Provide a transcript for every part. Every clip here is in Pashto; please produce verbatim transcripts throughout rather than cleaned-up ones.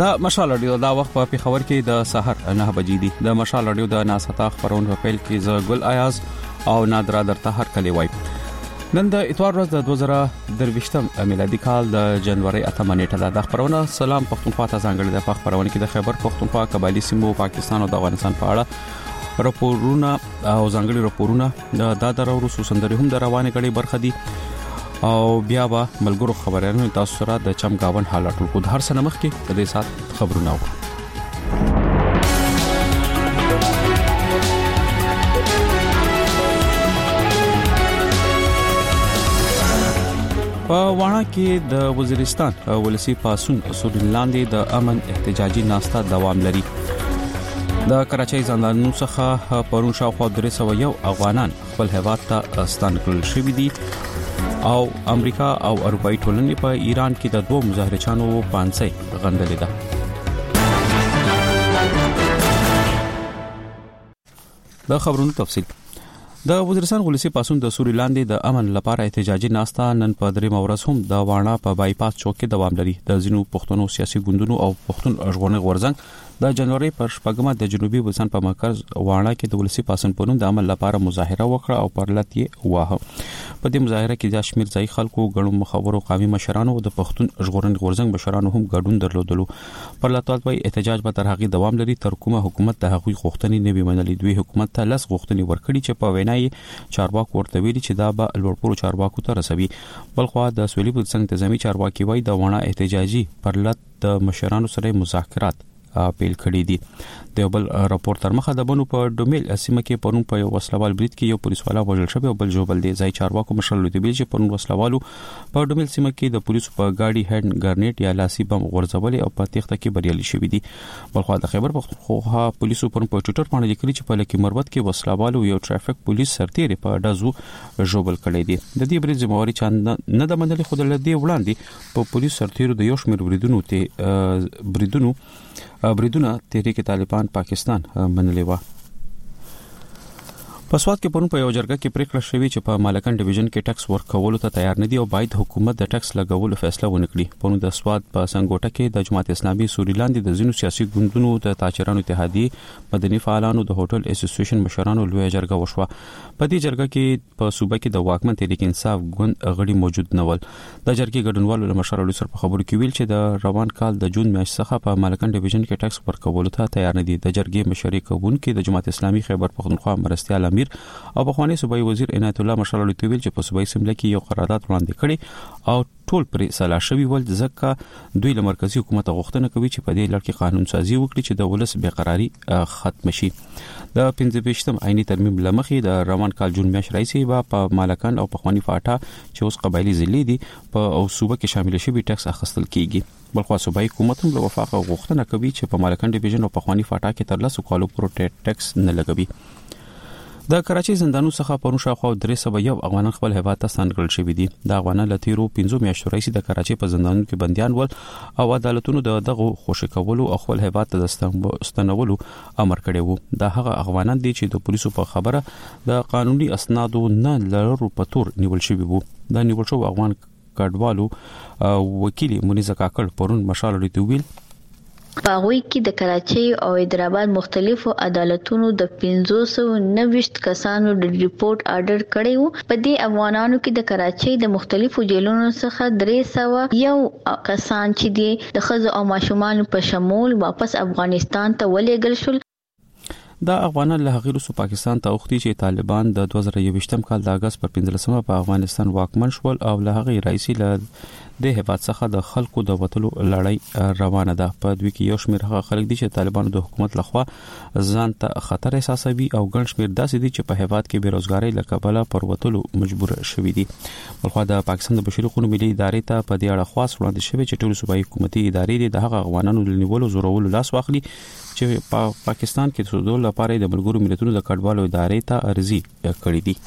دا مشال رادیو دا وخت په پیښور کې د سحر نه بجې دي. د مشال رادیو د ناستا خبرونه په پیل کې ز ګل ایاز او نادرا درته هر کلی وای. نن د اتوار ورځ د دوه زره درویشتم میلادي کال د جنوري اتمه نیټه ده. خبرونه سلام پښتونخوا ته ځانګړي د خبرونه کې د خیبر پښتونخوا قبایلی سیمو پاکستان او د افغانستان په اړه راپورونه او ځانګړي راپورونه د دادر او روسو سندري هم د روانه غړي برخه دي او بیا به ملګرو خبرونه تاسو سره د چمګاون حالات کو د هر سنمخ کې په دې سات خبرونه وکړو. په واڼه کې د وزیرستان ولسی پاسون اصول لاندې د امن احتجاجي ناستا دوام لري. د کراچۍ زندانونو څخه پرون شاوخوا درې سوه یو افغانان خپل هیواد ته ستانه کړل شوي دي او امریکا او اروپאי ټولنې په ایران کې د دوه مظاهرچانو پانسۍ غندلې ده. د خبرونو تفصیل. د وزیرستان ولسی پاسون د سوري لاندې د امن لپاره احتجاجي ناستا نن په درې مورز هم د واڼه په بایپاس چوک کې دوام لري. د ځینو پښتنو سیاسي ګوندونو او پښتون ژغورنې غورځنګ د جنوري پر شپږمه د جنوبي وزن په مرکز واڼه کې د ولسی پاسون په نوم د عمل لپاره مظاهره وکړه او پرلط یې واه. په دې مظاهره کې د شمیر ځای خلکو غړو مخاورو قومي مشرانو او د پښتون ژغورنې غورځنګ مشرانو هم ګډون درلودلو. پرلطات وای احتجاج به تر هغه دوام لري تر کومه حکومت د هغوی غوښتنې نه ومنلې. دوی حکومت ته لس غوښتنې ورکړي چې په وینای چارواکو ورته ویلي چې دا به لوړپوړو چارواکو ته رسوي. بلخوا د سولې په څنګه تنظیمي چارواکي وای د واڼه احتجاجي پرلط د مشرانو سره مذاکرات اپیل کړی دي. د بل راپور تر مخه د بنو په ډومیل اسیمه کې پرون په یو وسلوال بریټ کې یو پولیسوالا وژل شوی او بل جوبل دی. ځای چارواکو مشر لوی دی چې پرون وسلوالو په ډومیل سیمه کې د پولیسو په گاډي هډ ګرنیټ یا لاسي بم غورځول او په تخته کې بریالي شوی دي. بلخوا د خیبر پختونخوا پولیسو پرون په ټوئیټر باندې لیکلي چې په لکه مربوط کې وسلوالو یو ټرافیک پولیس سرتیری په دازو جوبل کړی دی. د دې بریټ ذمہواری چاند نه د منلي خود لدی وړاندې په پولیس سرتیرو د یو شمېر بریدونو ته بریدونو بریدونه تحریک طالبان پاکستان منلې و. په سواد کې پرون په یو جرګه کې پریکړه شوې چې په مالکان ډیویژن کې ټیکس ورکولو ته تیار نه دي او باید حکومت د ټیکس لګولو فیصله ونکړي. پرون د سواد په سنگوټه کې د جماعت اسلامي سوري لاندې د ځینو سیاسي ګوندونو د تاجرانو اتحادیه مدني فعالانو د هوټل اسوسییشن مشرانو لوی جرګه وشوه. په دې جرګه کې په صوبه کې د واکمن تحریک انصاف ګوند غړي موجود نه ول. د جرګې ګډونوالو له مشر علي سر په خبرو کې ویل چې د روان کال د جون میاشتې څخه په مالکان ډیویژن کې ټیکس ورکولو ته تیار نه دي. د جرګې مشري کوونکي د جماعت اسلامي خیبر پختونخوا مرستیال امیر او بخوانی صوبایي وزیر عنایت الله مشال علي تویل چې په صوبایي سمله کې یو قرارداد وړاندې کړي او ټول پرې سلا شوی ول ځکه دوی له مرکزی حکومت غوښتنه کوي چې په دې لړ کې قانون سازي وکړي چې د ولس بې قراری ختم شي. د پنځه ویشتم عیني ترمیم لمخې د روان کال جون میاشتې راځي با په مالکان او پخوانی فاټا چې اوس قبایلی ضلع دي په او صوبه کې شامل شوی ټیکس اخیستل کیږي. بلخوا صوبایي حکومت هم له وفاق غوښتنه کوي چې په مالکان ډیویژن او پخوانی فاټا کې تر لسو کالو پورې ټیکس نه لګوي. د کراچۍ زندانونو څخه پرون شاوخوا درې سوه یو افغانان خپل هیواد ته ستانه کړل شوي دي. د افغانانو له تیرو پنځو میاشتو راهیسې د کراچۍ په زندانونو کې بندیان ول او عدالتونو د دغه خوشي کولو او خپل هیواد ته د ستنولو امر کړی وو. دا هغه افغانان دي چې د پولیسو په خبره د قانوني اسنادو نه لرلو په تور نیول شوي وو. دا نیول شو افغان کډوالو وکیل منیزه کاکړ پرون مشال لري ویل باغوي کې د کراچۍ او حیدرآباد مختلفو عدالتونو د پنځه سوه نوي کسانو د ریپورت آرډر کړی وو. په دې افغانانو کې د کراچۍ د مختلفو جیلونو څخه درې سوه یو کسان چې دي د ښځو او ماشومان په شمول واپس افغانستان ته ولېږل شول. دا افغانان له هغې وروسته پاکستان ته اوښتي چې طالبان د دوه زره یوویشتم کال د اګست پر پنځلسمه په افغانستان واکمن شول او له هغې راهیسې له د هیواد څخه د خلکو د وټلو لړۍ روانه ده. په دوی کې یو شمېر هغه خلک دي چې طالبانو د حکومت لخوا ځان ته خطر احساسوي او ګڼ شمېر داسې دي چې په هیواد کې بیروزګارۍ له کبله پر وټلو مجبور شوي دي. بلخوا د پاکستان د بشري حقوقو ملي ادارې ته په دې اړه خواست وړاندې شوی چې ټول صوبایي حکومتي ادارې دي د هغه افغانانو د نیولو زورولو لاس واخلي چې په پاکستان کې د سودول لپاره د ملګرو ملتونو د کډوالو ادارې ته ارزي کړې دي.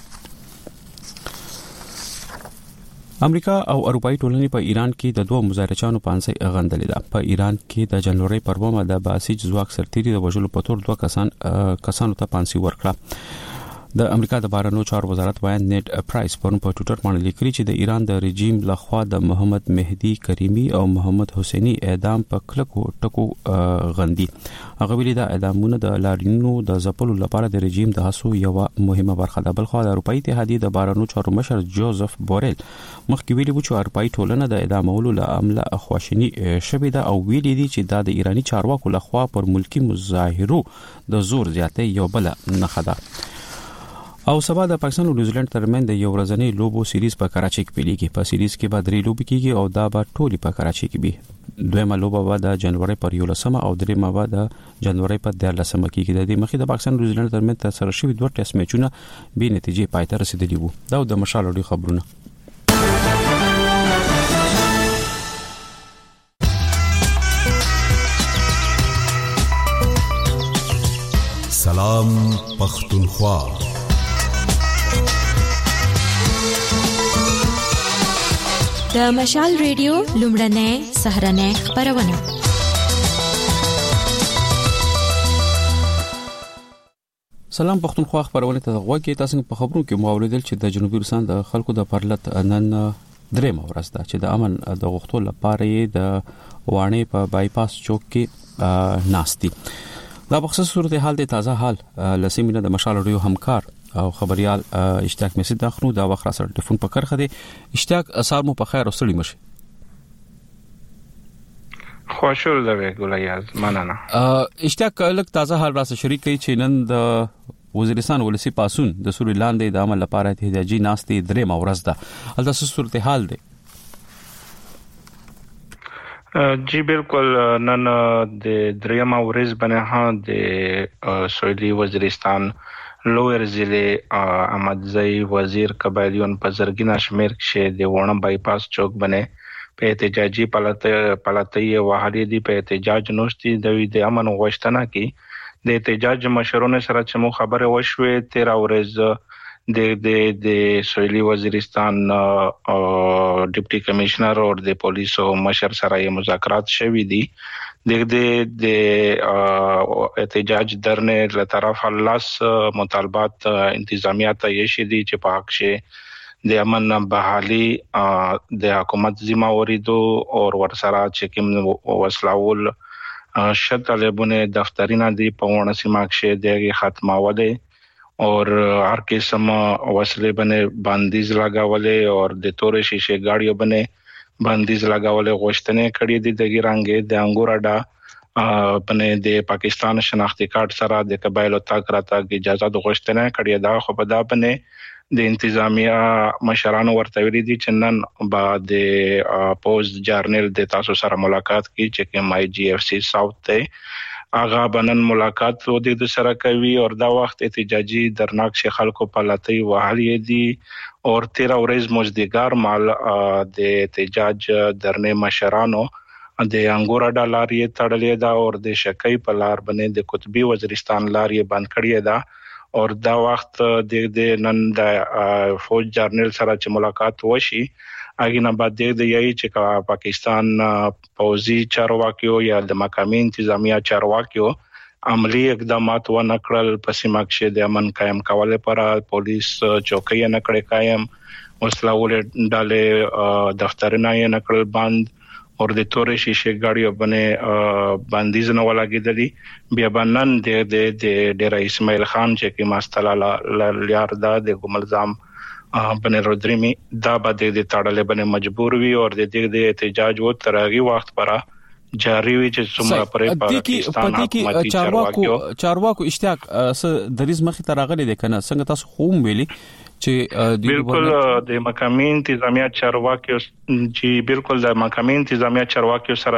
امریکا او اروپאי ټولنې په ایران کې د دوه مظاهرچانو پانسۍ غندلې ده. په ایران کې د جنوري پر اوومه د باسج ځواک سرتیري د وژلو په تور دوه کسان کسانو ته پانسۍ ورکړه. د امریکا د بهرنیو چارو وزارت وایي نیټ پرایس پرون په ټوئیټر باندې لیکلي چې د ایران د رژیم لخوا د محمد مهدی کریمی او محمد حسینی اعدام په کلکو ټکو غندي. هغه ویلي دا اعدامونه د لاریونونو د ځپلو لپاره د رژیم د هڅو یو مهمه برخه ده. بل خو د اروپאי اتحادیه د بهرنیو چارو مشر جوزف بوریل مخکې ویلي و چې اروپאי ټولنه د اعدامولو له امله خواشینی شوې ده او ویلي دي چې دا د ایرانی چارواکو لخوا پر ملکی مظاهرو د زور زیاتې یو بل نه خدا. او سبا د پاکستان او نیوزیلند ترمن د یو ورځنی لوبو سیریز په کراچۍ کې پیلېږي. په سیریز کې به درې لوبې کیږي او دا به ټولي په کراچۍ کې وي. دویمه لوبه به د جنوري پر یولسمه او دریمه به د جنوري پر دیارلسمه کېږي. د دې مخې د پاکستان او نیوزیلند ترمن تر سره شوي دوه ټیسټ میچونه به نتیجې پای ته رسیدلي وو. دا د مشال اړوند خبرونه. سلام پختونخوا. د مشال ریډیو لومړنۍ سهرنۍ خبرونه. سلام پختونخوا خبرونه ته غوږی. تاسو په خبرو کې مو اوریدل چې د جنوبي روسان د خلکو د پرلط نن درېمه ورځ ده چې د امن د غوښتلو لپاره د وانه په بایپاس چوک کې ناشتي. دا بخصوص صورتحال د تازه حال لسیمینه د مشال ریډیو همکار او خبريال اشتیاق مسید داخلو دا وخت را سره ټلیفون په کرخه دي. اشتیاق اسار مو په خیر او سړی مشه. خوشحال ده ګولایاز مننه. اشتیاق لک تازه حال را سره شریک کی چې نن د وزیرستان ولسی پاسون د سوري لاندې د عمل لپاره احتجاجي ناستي درې مورز ده. الدا صورتحال ده. جی بالکل نن د دریم ورځ باندې ها د سویلي وزیرستان لویر ضلع احمدزئی وزیر قبایلیون په زرګینا شمیر کې د وړم بایپاس چوک باندې په احتجاجي پالته پالتي وحالي دي په احتجاج نوشتي د وی امن غوښتنه کې د احتجاج مشرونه سره چې مو خبره وشوه تیرا ورځ د د د سویلي وزیرستان ډیپټي کمشنر او د پولیسو مشر سره مذاکرات شوي دي. د د احتجاج درنه له طرف الله مطالبات انتظامیه ته یشي دي چې په حق شي د امن بحالي د حکومت ذمہ وریدو او ورسره چې کوم وسلاول شتلبونه دفترینا دي په ونه سیمه کې د ختماوله اور هر قسم وسلې باندې باندیز لگاولې اور د تورې شیشه گاډیو باندې باندیز لگاولې غوښتنې کړې دي د ګرانګې د انګوراډا پنه د پاکستان شناختی کارت سره د قبایلو تاک راته اجازه د غوښتنې کړې ده. خو په دا باندې د انتظامیه مشرانو ورته ویلي دي چې نن بعد د پوز جرنل د تاسو سره ملاقات کی چې کوم آی جی اف سی ساوث ته اغا بنن ملاقات و د سره کوي او دا وخت احتجاجي درناک شي خلکو په لاتي وحالي دي اور تیرا ورځ مزدګار مال د احتجاج درنه مشرانو د انګورا ډالارې تړلې ده او د شکای په لار باندې د قطبي وزیرستان لارې بند کړې ده اور دا وخت د نن د فوج جرنل سره چې ملاقات وشي اګینه بعد د یی چې پاکستان پوزي چارواکیو یا د مقامی انتظامیه چارواکیو عملی اقدامات و نکړل په سیمه کې د امن قائم کولو لپاره پولیس چوکۍ نه کړې قائم وسلاول ډالې دفترونه یې نکړل بند اور د تورې شیشه گاډیو باندې باندیز نه ولاګېدلې بیا باندې د د ډیر اسماعیل خان چې کی ماستلاله لیار دا د ګملزام باندې رودريمي دا باندې د تاړلې باندې مجبور وي او د دې د احتجاج و ترغي وخت پر جاری وی چې څومره پرې پاکستان حکومت چارواکو چارواکو اشتیاق د ریز مخې ته راغلي دي کنه څنګه تاسو خوم ویلي چې بالکل د مقامی انتظامیه چارواکو چې بالکل د مقامی انتظامیه چارواکو سره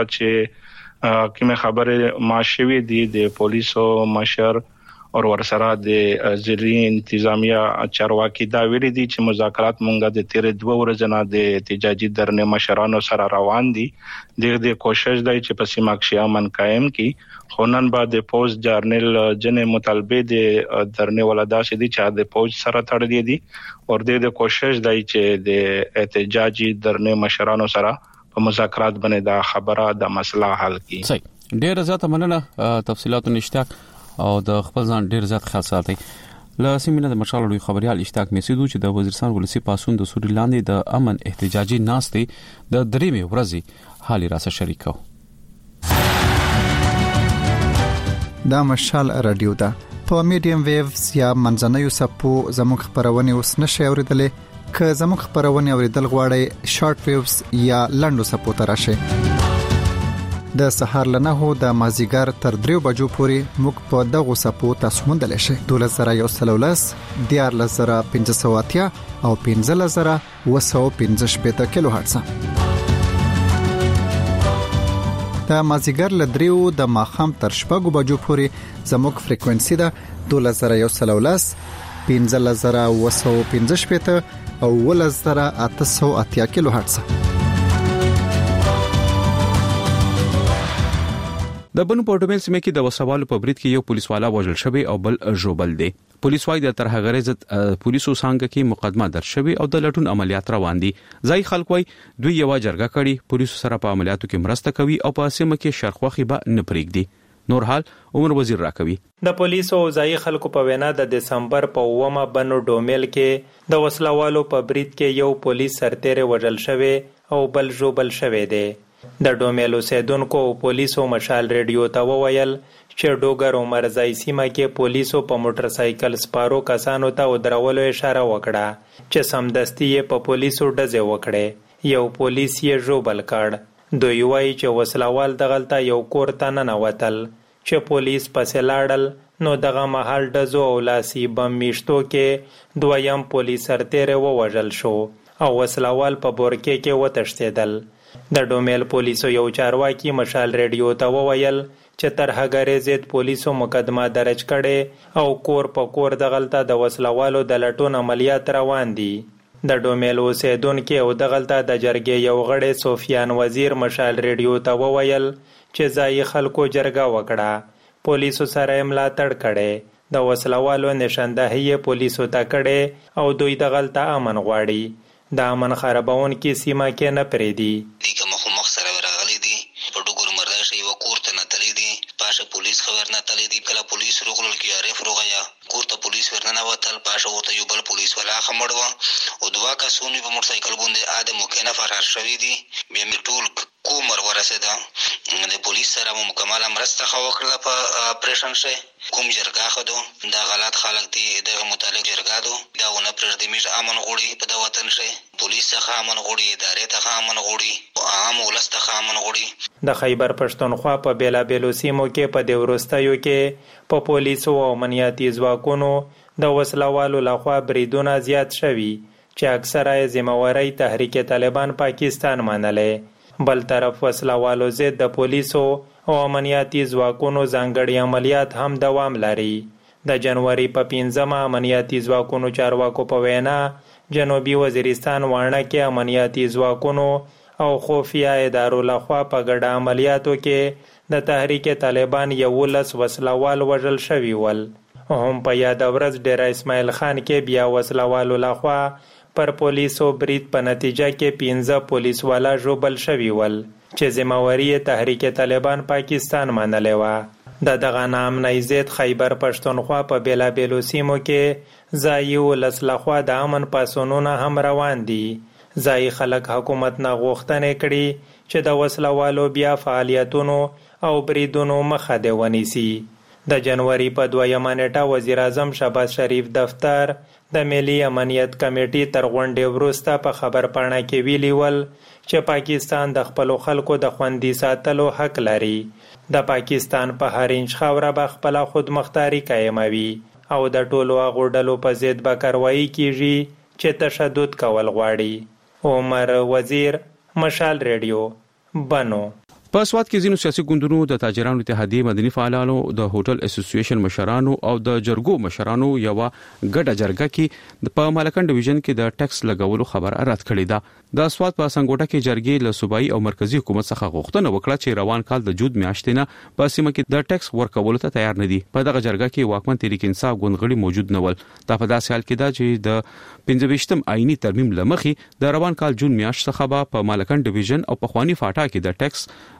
چې کومه خبره ماشوي دي د پولیسو مشر او ورسره د ضلعي انتظامیه چارواکي دا ویلي دي چې مذاکرات مونږه د تیر دوه ورځې نه د احتجاجي درنه مشرانو سره روان دي د دې کوشش دی چې په سیمه کې امن قائم کی خونن بعد د پوز جرنل جنې مطالبه د درنه ولدا سدي چې د پوز سره تړلې دي او د دې کوشش دی چې د احتجاجي درنه مشرانو سره په مذاکرات باندې دا خبره د مسله حل کی. صحیح ډیر زیاته مننه تفصيلات نشته او د خپل ځان ډیر زیات خیال ساتي. له سیمینار د مشال لوی خبريال اشتاق میسیدو چې د وزیرستان ولسی پاسون د سوري لاندې د امن احتجاجي ناستې د درېمې ورځې حالي راسه شریکو. دا مشال رادیو ده په میډیم ویوز یا منځنوي سپو زموږ خبرونه اوس نشي اوریدلې که زموږ خبرونه اوریدل غواړئ شارټ ویوز یا لنډو سپو تراشه د سحر لنه هو د مازیګر تر دریو بجو پورې موږ په دغه سپو تاسو مونډل شي دولس زره یو سل ولس دیار لزره پنځه سوه اتیا او پنځه لزره وسو پنځه شپږ کیلو هرتز د مازیګر لدریو د ماخام تر شپږو بجو پورې زموږ فریکوئنسي ده دولس زره یو سل ولس پنځه لزره وسو پنځه شپږ او ولس زره اته سوه اتیا کیلو هرتز. د بنو پورټومل سیمه کې د وسوالو په برید کې یو پولیس والا وژل شوی او بل ژوبل دی. پولیس وايي د ترهغه عزت پولیسو څنګه کې مقدمه درج شوی او د لټون عملیات روان دي. ځای خلک وايي دوی یو جرګه کړي پولیسو سره په عملیاتو کې مرسته کوي او په سیمه کې شرخوخي به نه پرېږدي. نور حال عمر وزیر راکوي. د پولیسو ځای خلکو په وینا د دسمبر په اومه بنو ډومل کې د وسلوالو په برید کې یو پولیس سرتیره وژل شوی او بل ژوبل شوی دی. د ډومل اوسیدونکو پولیسو مشال ریډیو ته وویل چې ډوګر عمر ځای سیمه کې پولیسو په موټر سایکل سپارو کسانو ته ودرولو اشاره وکړه چې سمدستي په پولیسو ډزې وکړي. یو پولیس یې ژوبل کړ. دوی وایي چې وسلوال دغلته یو کور ته ننوتل چې پولیس پسې لاړل نو دغه مهال ډزو او لاسي بم میشتو کې دویم پولیس سرتیره ووژل شو او وسلوال په بورکې کې وتښتېدل. د ډومل پولیسو یو چارواکي مشال ریډیو ته وویل چې ترهګر ضد پولیسو مقدمه درج کړي او کور په کور دغلته د وسلوالو د لټون عملیات روان دي. د ډومل اوسیدونکو او دغلته د جرګې یو غړی سفیان وزیر مشال ریډیو ته وویل چې ځای خلکو جرګه وکړه پولیسو سره ملاتړ کړي. د وسلوالو نشاندهي پولیسو ته کړي او دوی دغلته امن غواړي. د امن خرابون کې سیمه کې نه پریدي. دیګه مخ مخ سره راغلي دي په ډوګر مرده شي و کور ته نه تللی دي پاشه پولیس خبر نه تللی دي کله پولیس روغلل کې عارف روغیا کور ته پولیس ورننه وتل پاشه ورته یو بل پولیس ولا خمړو او دوا کسونی په موټر سایکل باندې ادمو کې نه فرار شوی دي بیا می ټول کومر ورسېده د پولیس سره مکمل مرسته خو وکړه په اپریشن شي کوم جرګه خدو دا غلط خلک دي د متعلق جرګه دو دا ونه پردیمیش امن غوړي په د وطن شي پولیس څخه امن غوړي ادارې ته امن غوړي عام ولس ته امن غوړي. د خیبر پښتونخوا په بیلا بیلو سیمو کې په د ورستایو کې په پولیسو او امنیتي ځواکونو د وسلوالو لخوا بریدونه زیات شوي چې اکثره ذمہواری تحریک طالبان پاکستان منلې. بل طرف وسلوالو ضد د پولیسو او امنیتي ځواکونو ځانګړي عملیات هم دوام لري. د جنوري په پنځمه امنیتي ځواکونو چارواکو په وینا جنوبي وزیرستان وانه کې امنیتي ځواکونو او خفیه ادارو لخوا په ګډه عملیاتو کې د تحریک طالبان یولس وسلوال وژل شوي ول. هم په یاد ورځ ډیر اسماعیل خان کې بیا وسلوالو لخوا پر پولیسو برید په نتیجه کې پنځه پولیس والا ژوبل شوي ول چې ذمہواری تحریک طالبان پاکستان منلې و. د دغه نامنۍ ضد خیبر پښتونخوا په بیلا بیلو سیمو کې ځایي ولس لخوا د امن پاسونونه هم روان دي. ځایي خلک حکومت نه غوښتنې کړي چې د وسلوالو بیا فعالیتونو او بریدونو مخه دې ونیسي. د جنوري په دویمه نیټه وزیر اعظم شهباز شریف دفتر د ملي امنیت کمیټې تر غونډې وروسته په خبر پاڼه کې ویلي ول چې پاکستان د خپلو خلکو د خوندي ساتلو حق لري. د پاکستان په هر انچ خاوره به خپله خودمختاري قایموي او د ټولو هغو ډلو په ضد به کاروایي کیږي چې تشدد کول غواړي. عمر وزیر مشال ریډیو بنو. په سواد کې ځینو سیاسي ګوندونو د تاجرانو اتحادیې مدني فعالانو د هوټل اسوسییشن مشرانو او د جرګو مشرانو یو ګډه جرګه کې په مالکان ډیویژن کې د ټیکس لګولو خبر رد کړی ده. د سواد په سنگوټه کې جرګې له صوبایي او مرکزی حکومت څخه غوښتنه وکړه چې روان کال د جود میاشتې نه په سیمه کې د ټیکس ورکولو ته تیار نه دي. په دغه جرګه کې واکمن تحریک انصاف ګوندغړي موجود نه ول. دا په داسې حال کې ده چې د پنځه ویشتم آئینی ترمیم لمخې د روان کال جون میاشت څخه په مالکان ډیویژن او په خوانی فاټا کې د ټیکس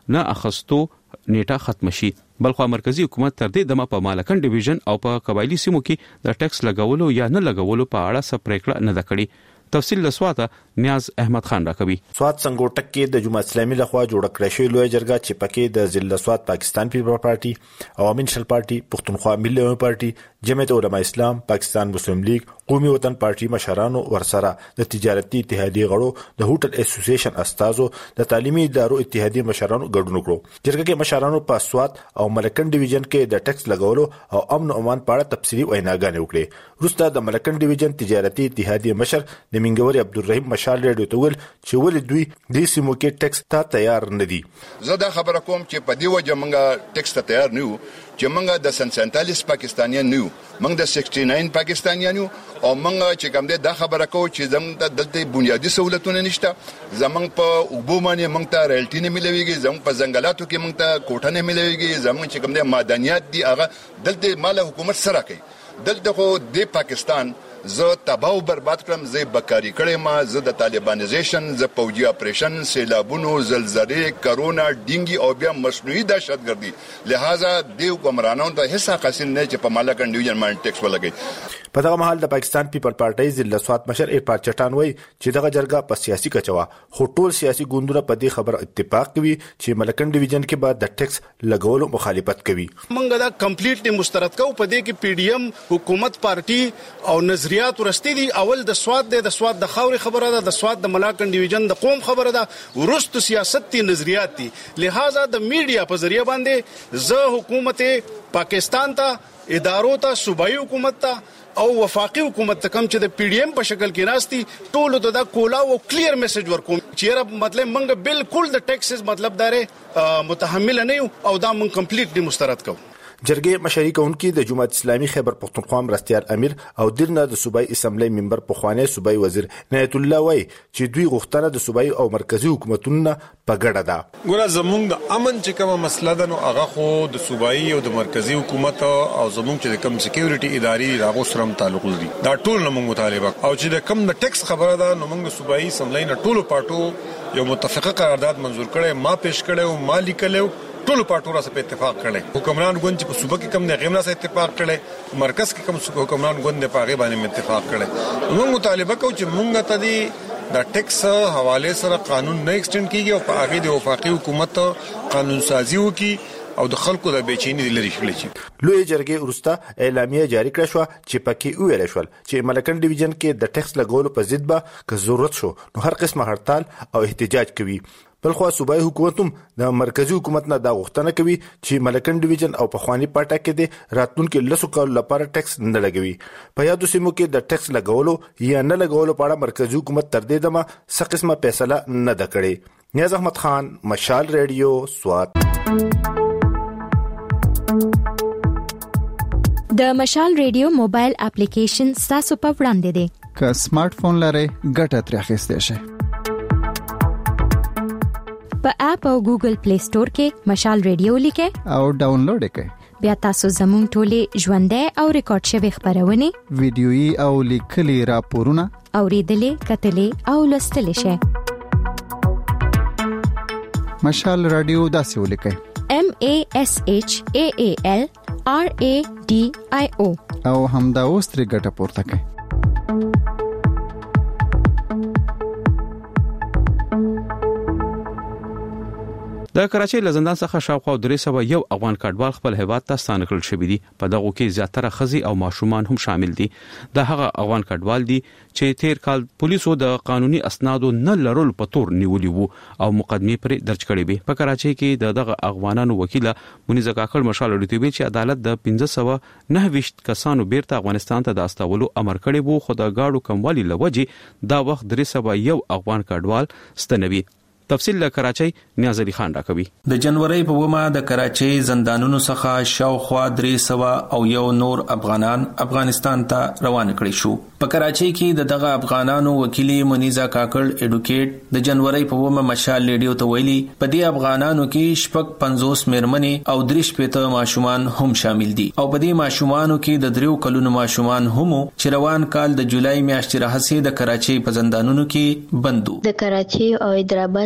نه اخستو نیټه ختم شي. بلخو مرکزی حکومت تر دې دمه په مالکن ډیویژن او په قبایلی سیمو کې د ټیکس لګولو یا نه لګولو په اړه څه پریکړه نه ده کړې. تفصیل له سواته نیاز احمد خان راکوي. سوات سنگوټک کې د جماعت اسلامي لخوا جوړ کړی شوی لوی جرګه چې پکې د ضلع سوات پاکستان پیپل پارټي، عوامي نېشنل پارټي، پښتونخوا ملي پارټي، جمعیت علماء اسلام، پاکستان مسلم لیگ، قومي وطن پارټي مشرانو ورسره د تجارتي اتحادیې غړو، د هوټل اسوسییشن استادو، د تعلیمي ادارو اتحادیې مشرانو ګډون وکړو. جرګه کې مشرانو په سوات او ملکن ډیویژن کې د ټیکس لګولو او امن او امان په اړه تفصیلي ویناګانې وکړې. وروسته د ملکن ډیویژن تجارتي اتحادیې مشر د منګوري عبدالرحیم مشال ریډیو ته ویل چې ولې دوی د سیمو کې ټیکس ته تیار نه دي. زه دا خبره کوم چې په دې وجه موږ ټیکس ته تیار نه یو چې موږ د سن سینتالیس پاکستانیان نه یو، موږ د سکسټي ناین پاکستانیان یو او موږ چې کوم دا خبره کوو چې زموږ ته دلته بنیادی سہولتونه نشته. زموږ په اوبو باندې موږ ته رالټي نه ملويږي، زموږ په ځنګلاتو کې موږ ته کوټه نه ملويږي، زموږ چې کوم د معدنیات دي هغه دلته مال حکومت سره کوي. دلته خو د پاکستان زه تباہ برباد کړم، زه بکاری کړم، زه د طالبانیزیشن، زه پوجي اپریشن، سیلابونو، زلزلې، کرونا، ډینګي او بیا مصنوعي دهشتګردي. لہذا د حکمرانانو ته هیڅ حاصل نه چې په مالکن ډیویژن باندې ټیکس ولګي. په دغه مهال د پاکستان پیپل پارټي ضلع سوات مشر ارفان چټان وایي چې دغه جرګه په سیاسي کچوا خو ټول سیاسي ګوندونه په دې خبره اتفاق کوي چې ملکن ډیویژن کې به د ټیکس لګولو مخالفت کوي. موږ دا کمپلیټلی مسترد کوو په دې کې پی ډی ایم حکومت پارټي او نظریات ورسته دي. اول د سوات د سوات د خاوري خبره ده، د سوات د ملکن ډیویژن د قوم خبره ده، ورست سیاست تی نظریات دي. لہذا د میډیا په ذریعہ باندې زه حکومت پاکستان ته، ادارو ته، صوبایي حکومت ته او وفاقي حکومت ته کم چې د پی ډی ایم په شکل کې راستي ټول ته دا کولا او کلیر میسج ورکوم چې مطلب موږ بالکل د ټیکسز مطلب داره متحمل نه یو او دا موږ کمپلیټلی مسترد کوو. جرګې مشري کوونکي د جماعت اسلامي خیبر پختونخوا مرستيال امیر او درنه د صوبایي اسمبلی ممبر په خوانه صوبایي وزیر عنایت الله وای چې دوی غوښتنه د صوبایي او مرکزی حکومتونو په ګډه ده. ګوره زمونږ د امن چې کومه مسله ده نو هغه خو د صوبایي او د مرکزی حکومت او زمونږ چې کوم سکیورټي اداري راغو سره تعلق لري دا ټول موږ مطالبه او چې د کم د ټیکس خبره ده نو موږ صوبایي اسمبلی نه ټولو پټو یو متفقه قرارداد منزور کړي، ما پیش کړي او ما لیکلو ټول پټو سره په اتفاق کړي. حکمران ګوند چې په صوبه کې کم نه غیمنا سره اتفاق کړي، مرکز کې کم حکمران ګوند په هغه باندې اتفاق کړي. موږ مطالبه کوو چې موږ ته دي د ټیکس حواله سره قانون نه ایکسټند کیږي او په هغه د وفاقي حکومت قانون سازي وکي او د خلکو د بیچینی لري شي. لوی جرګې ورسته اعلامیه جاری کړه شو چې پکې ویل شو چې ملکن ډیویژن کې د ټیکس لګولو په ضد به که ضرورت شو نو هر قسمه هړتال او احتجاج کوي. بلخو صوبایي حکومت هم د مرکزی حکومت نه دا غوښتنه کوي چې ملکن ډیویژن او په خواني پټه کې د راتلونکو لسو کال لپاره ټیکس نه لګوي. په یادو سیمو کې د ټیکس لګولو یا نه لګولو په اړه مرکزی حکومت تر دې دمه څه قسمه فیصله نه ده کړې. نیاز احمد خان، مشال ریډیو، سوات. د مشال ریډیو موبایل اپلیکیشن تاسو په وړاندې دی. که سمارټ فون لرئ ګټه ترې اخیستئ شئ. په اپ او ګوګل پلی سٹور کې مشال ریډیو لیکه او ډاونلوډ کړئ. بیا تاسو زموږ ټولې ژوندۍ او ریکارډ شوی خبرونه، ویډیويي او لیکلي راپورونه اوریدلې، کتلې او لوستلې شئ. مشال رادیو داسې ولیکئ: M A S H A A L R A D I O او همدا اوس ترې ګټه پورته کړئ. د کراچۍ لزندان څخه شاوخوا درې سوه یو افغان کډوال خپل هیواد ته ستانه کړل شوی دي. په دغه کې زیاتره ښځې او ماشومان هم شامل دي. د هغه افغان کډوال دي چې تیر کال پولیسو د قانوني اسنادو نه لرلو په تور نیولي وو او مقدمه پر درج کړې وي. په کراچۍ کې د دغه افغانانو وکیل منیزه کاکړ مشال ورته چې عدالت د پنځه سوه نه ویشت کسانو بیرته افغانستان ته د استولو امر کړی وو، خو د گاډو کموالی لوجې دا وخت درې سوه یو افغان کډوال ستنوي. تفصیل له کراچۍ نیاز علي خان راکوي. د جنوري په ومه د کراچۍ زندانونو څخه شاوخوا درې سوه او یو نور افغانان افغانستان ته روان کړي شو. په کراچۍ کې د دغه افغانانو وکیل منیزه کاکړ اډوکیټ د جنوري په ومه مشال ریډیو ته ویلي په دې افغانانو کې شپږ پنځوس میرمنې او درې شپېته ماشومان هم شامل دي او په دې ماشومانو کې د دریو کلونو ماشومان هم چې روان کال د جولای میاشتې راهیسې د کراچۍ په زندانونو کې بندو. د کراچۍ او حیدرآباد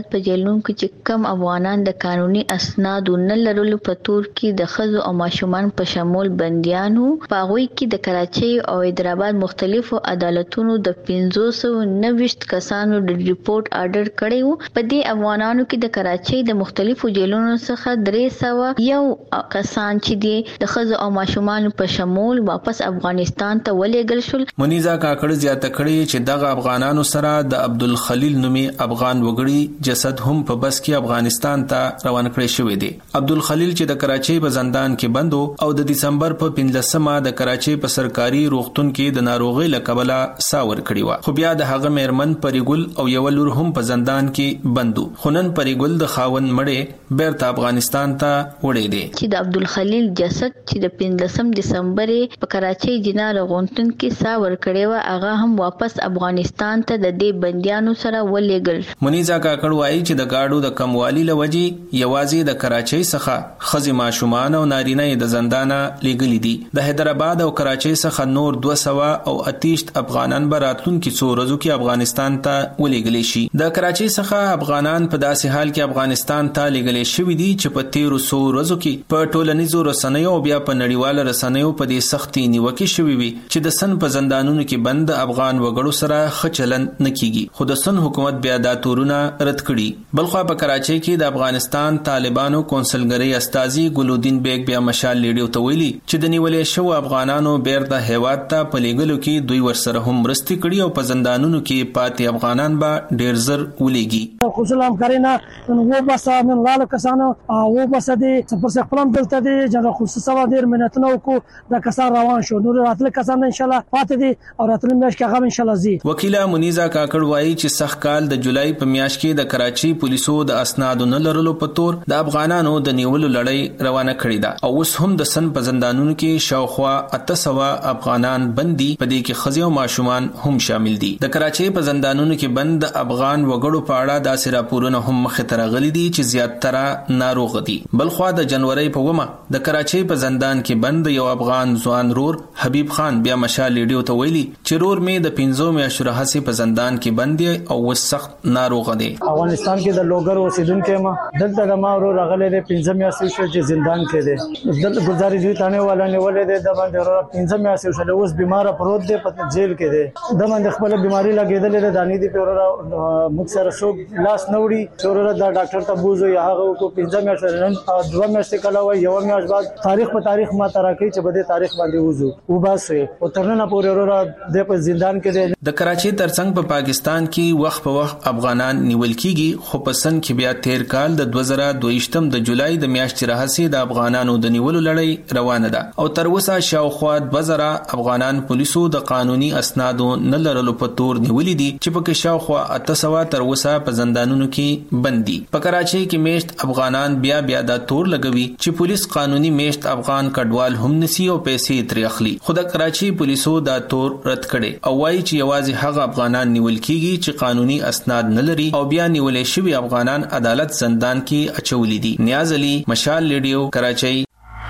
په جیلونو کې چې کم افغانان د قانوني اسناد نه لرلو په تور کې د خزو او ماشومان په شمول بنديانو په غوي کې د کراچۍ او حیدرآباد مختلفو عدالتونو د پنځوس سوه نوي کسانو د ریپورت آرډر کړی وو. په دې افغانانو کې د کراچۍ د مختلفو جیلونو څخه درې سوه یو کسان چې د خزو او ماشومان په شمول واپس افغانستان ته ولېږل شول. منیزا کاکړ زیاته کړې چې دغه افغانانو سره د عبدالخلیل نومي افغان وګړي جسد هم په بس کې افغانستان ته روان کړی شوی دی. عبدالخلیل چې د کراچۍ په زندان کې بندو او د دسمبر په پنځلسمه د کراچۍ په سرکاري روغتون کې د ناروغۍ له کبله ساور کړی و، خو بیا د هغه میرمن پریګل او یو لور هم په زندان کې بندو. خنن پریګل د خاون مړې بیرته افغانستان ته وړې دي. چې د عبدالخلیل جسد چې د پنځلسم دسمبر په کراچۍ جنار غونټن کې ساور کړی و هغه هم واپس افغانستان ته د دې بنديانو سره ولېږل. منیزا کاکړ وایي چې د گاډو د کموالي لوجي یوازې د کراچۍ څخه خزي ماشومان او نارینه د زندانه لېږلي دي. د حیدرآباد او کراچۍ څخه نور دوه سوه او اتیشت افغانان براتلون کې څو ورځو کې افغانستان ته ولېږل شي. د کراچۍ څخه افغانان په داسې حال کې افغانستان ته لېږل شوي دي چې په تیرو څو ورځو کې په ټولنیزو رسنیو او بیا په نړیواله رسنیو په دې سختي نیوکې شوې وي چې د سن په زندانونو کې بند افغان وګړو سره ښه چلند نه کیږي، خو د سن حکومت بیا دا تورونه رد کړي. بلخوا په کراچۍ کې د افغانستان طالبانو کونسلګری استازي ګلودین بیگ بیا مشال لیډیو ته ویلي چې د نیولې شو افغانانو بیرته هیواد ته په لېږلو کې دوی ورسره هم مرستې کړي او په زندانونو کې پاتې افغانان به ډېر زر ولېږي. خصوصا همکارینا و بس من لاله کسانو او بس دې په څه خپلم دلته دې جنرال خصوصا ډیر مننه وکړو د کسان روان شو نور راتل کسان ان شاء الله پاتې دي او راتل میاش کې هغه ان شاء الله زی. وکیله منیزا کاکړ وایي چې سخت کال د جولای په میاشت کې د کراچۍ پولیسو د اسناد نه لرلو په تور د افغانانو د نیولو لړۍ روانه کړې ده او اوس هم د سن په زندانونو کې شاوخوا اته سوه افغانان بندي، په دې کې ښځې او ماشومان هم شامل دي. د کراچۍ په زندانونو کې بند افغان وګړو په اړه داسې راپورونه هم مخې ته راغلي دي چې زیاتره ناروغ دي. بلخوا د جنوري په اوومه د کراچۍ په زندان کې بند یو افغان ځوان رور حبیب خان بیا مشال لیډیو ته ویلي چې رور می د پنځو میاشتو راهیسې په زندان کې بند دی او وس سخت ناروغ دی. افغانستان کې د لوګر اوسیدونکو ما دلته د ما ورو راغلي د پنځه میاشتې شو چې زندان کې دی. دلته ګزارې دوی تانه والا نیولې ده د باندې ورو پنځه میاشتې شو اوس بیمار پروت دی په جیل کې دی. د باندې خپل بیماری لګیدلې ده دانی دی په ورو مخ سره شو لاس نوړي ورو د ډاکټر ته بوزو یا هغه کو پنځه میاشتې نن دوه میاشتې کلا وای یو میاشت بعد تاریخ په تاریخ ما تراکې چې بده تاریخ باندې وځو او باسه او ترنه پورې ورو د په زندان کې دی. د کراچۍ ترڅنګ په پاکستان کې وخت په وخت افغانان نیول کیږي، خو په سن کې بیا تیر کال د دوه زره دوه د جولای د میاشتې راهیسې د افغانانو د نیولو لړۍ روانه ده او تر اوسه شاوخوا دوه زره افغانان پولیسو د قانوني اسنادو نه لرلو په تور نیولي دي چې په کې شاوخوا اته سوه تر اوسه په زندانونو کې بندي. په کراچۍ کې میشت افغانان بیا بیا دا تور لګوي چې پولیس قانوني میشت افغان کډوال هم نسی او پیسې ترې اخلي، خو د کراچۍ پولیسو دا تور رد کړي او وایي چې یوازې هغه افغانان نیول کیږي چې قانوني اسناد نه لري او بیا نیولې شوی افغانان عدالت زندان کې اچولي دي. نیاز علي، مشال ریډیو، کراچۍ.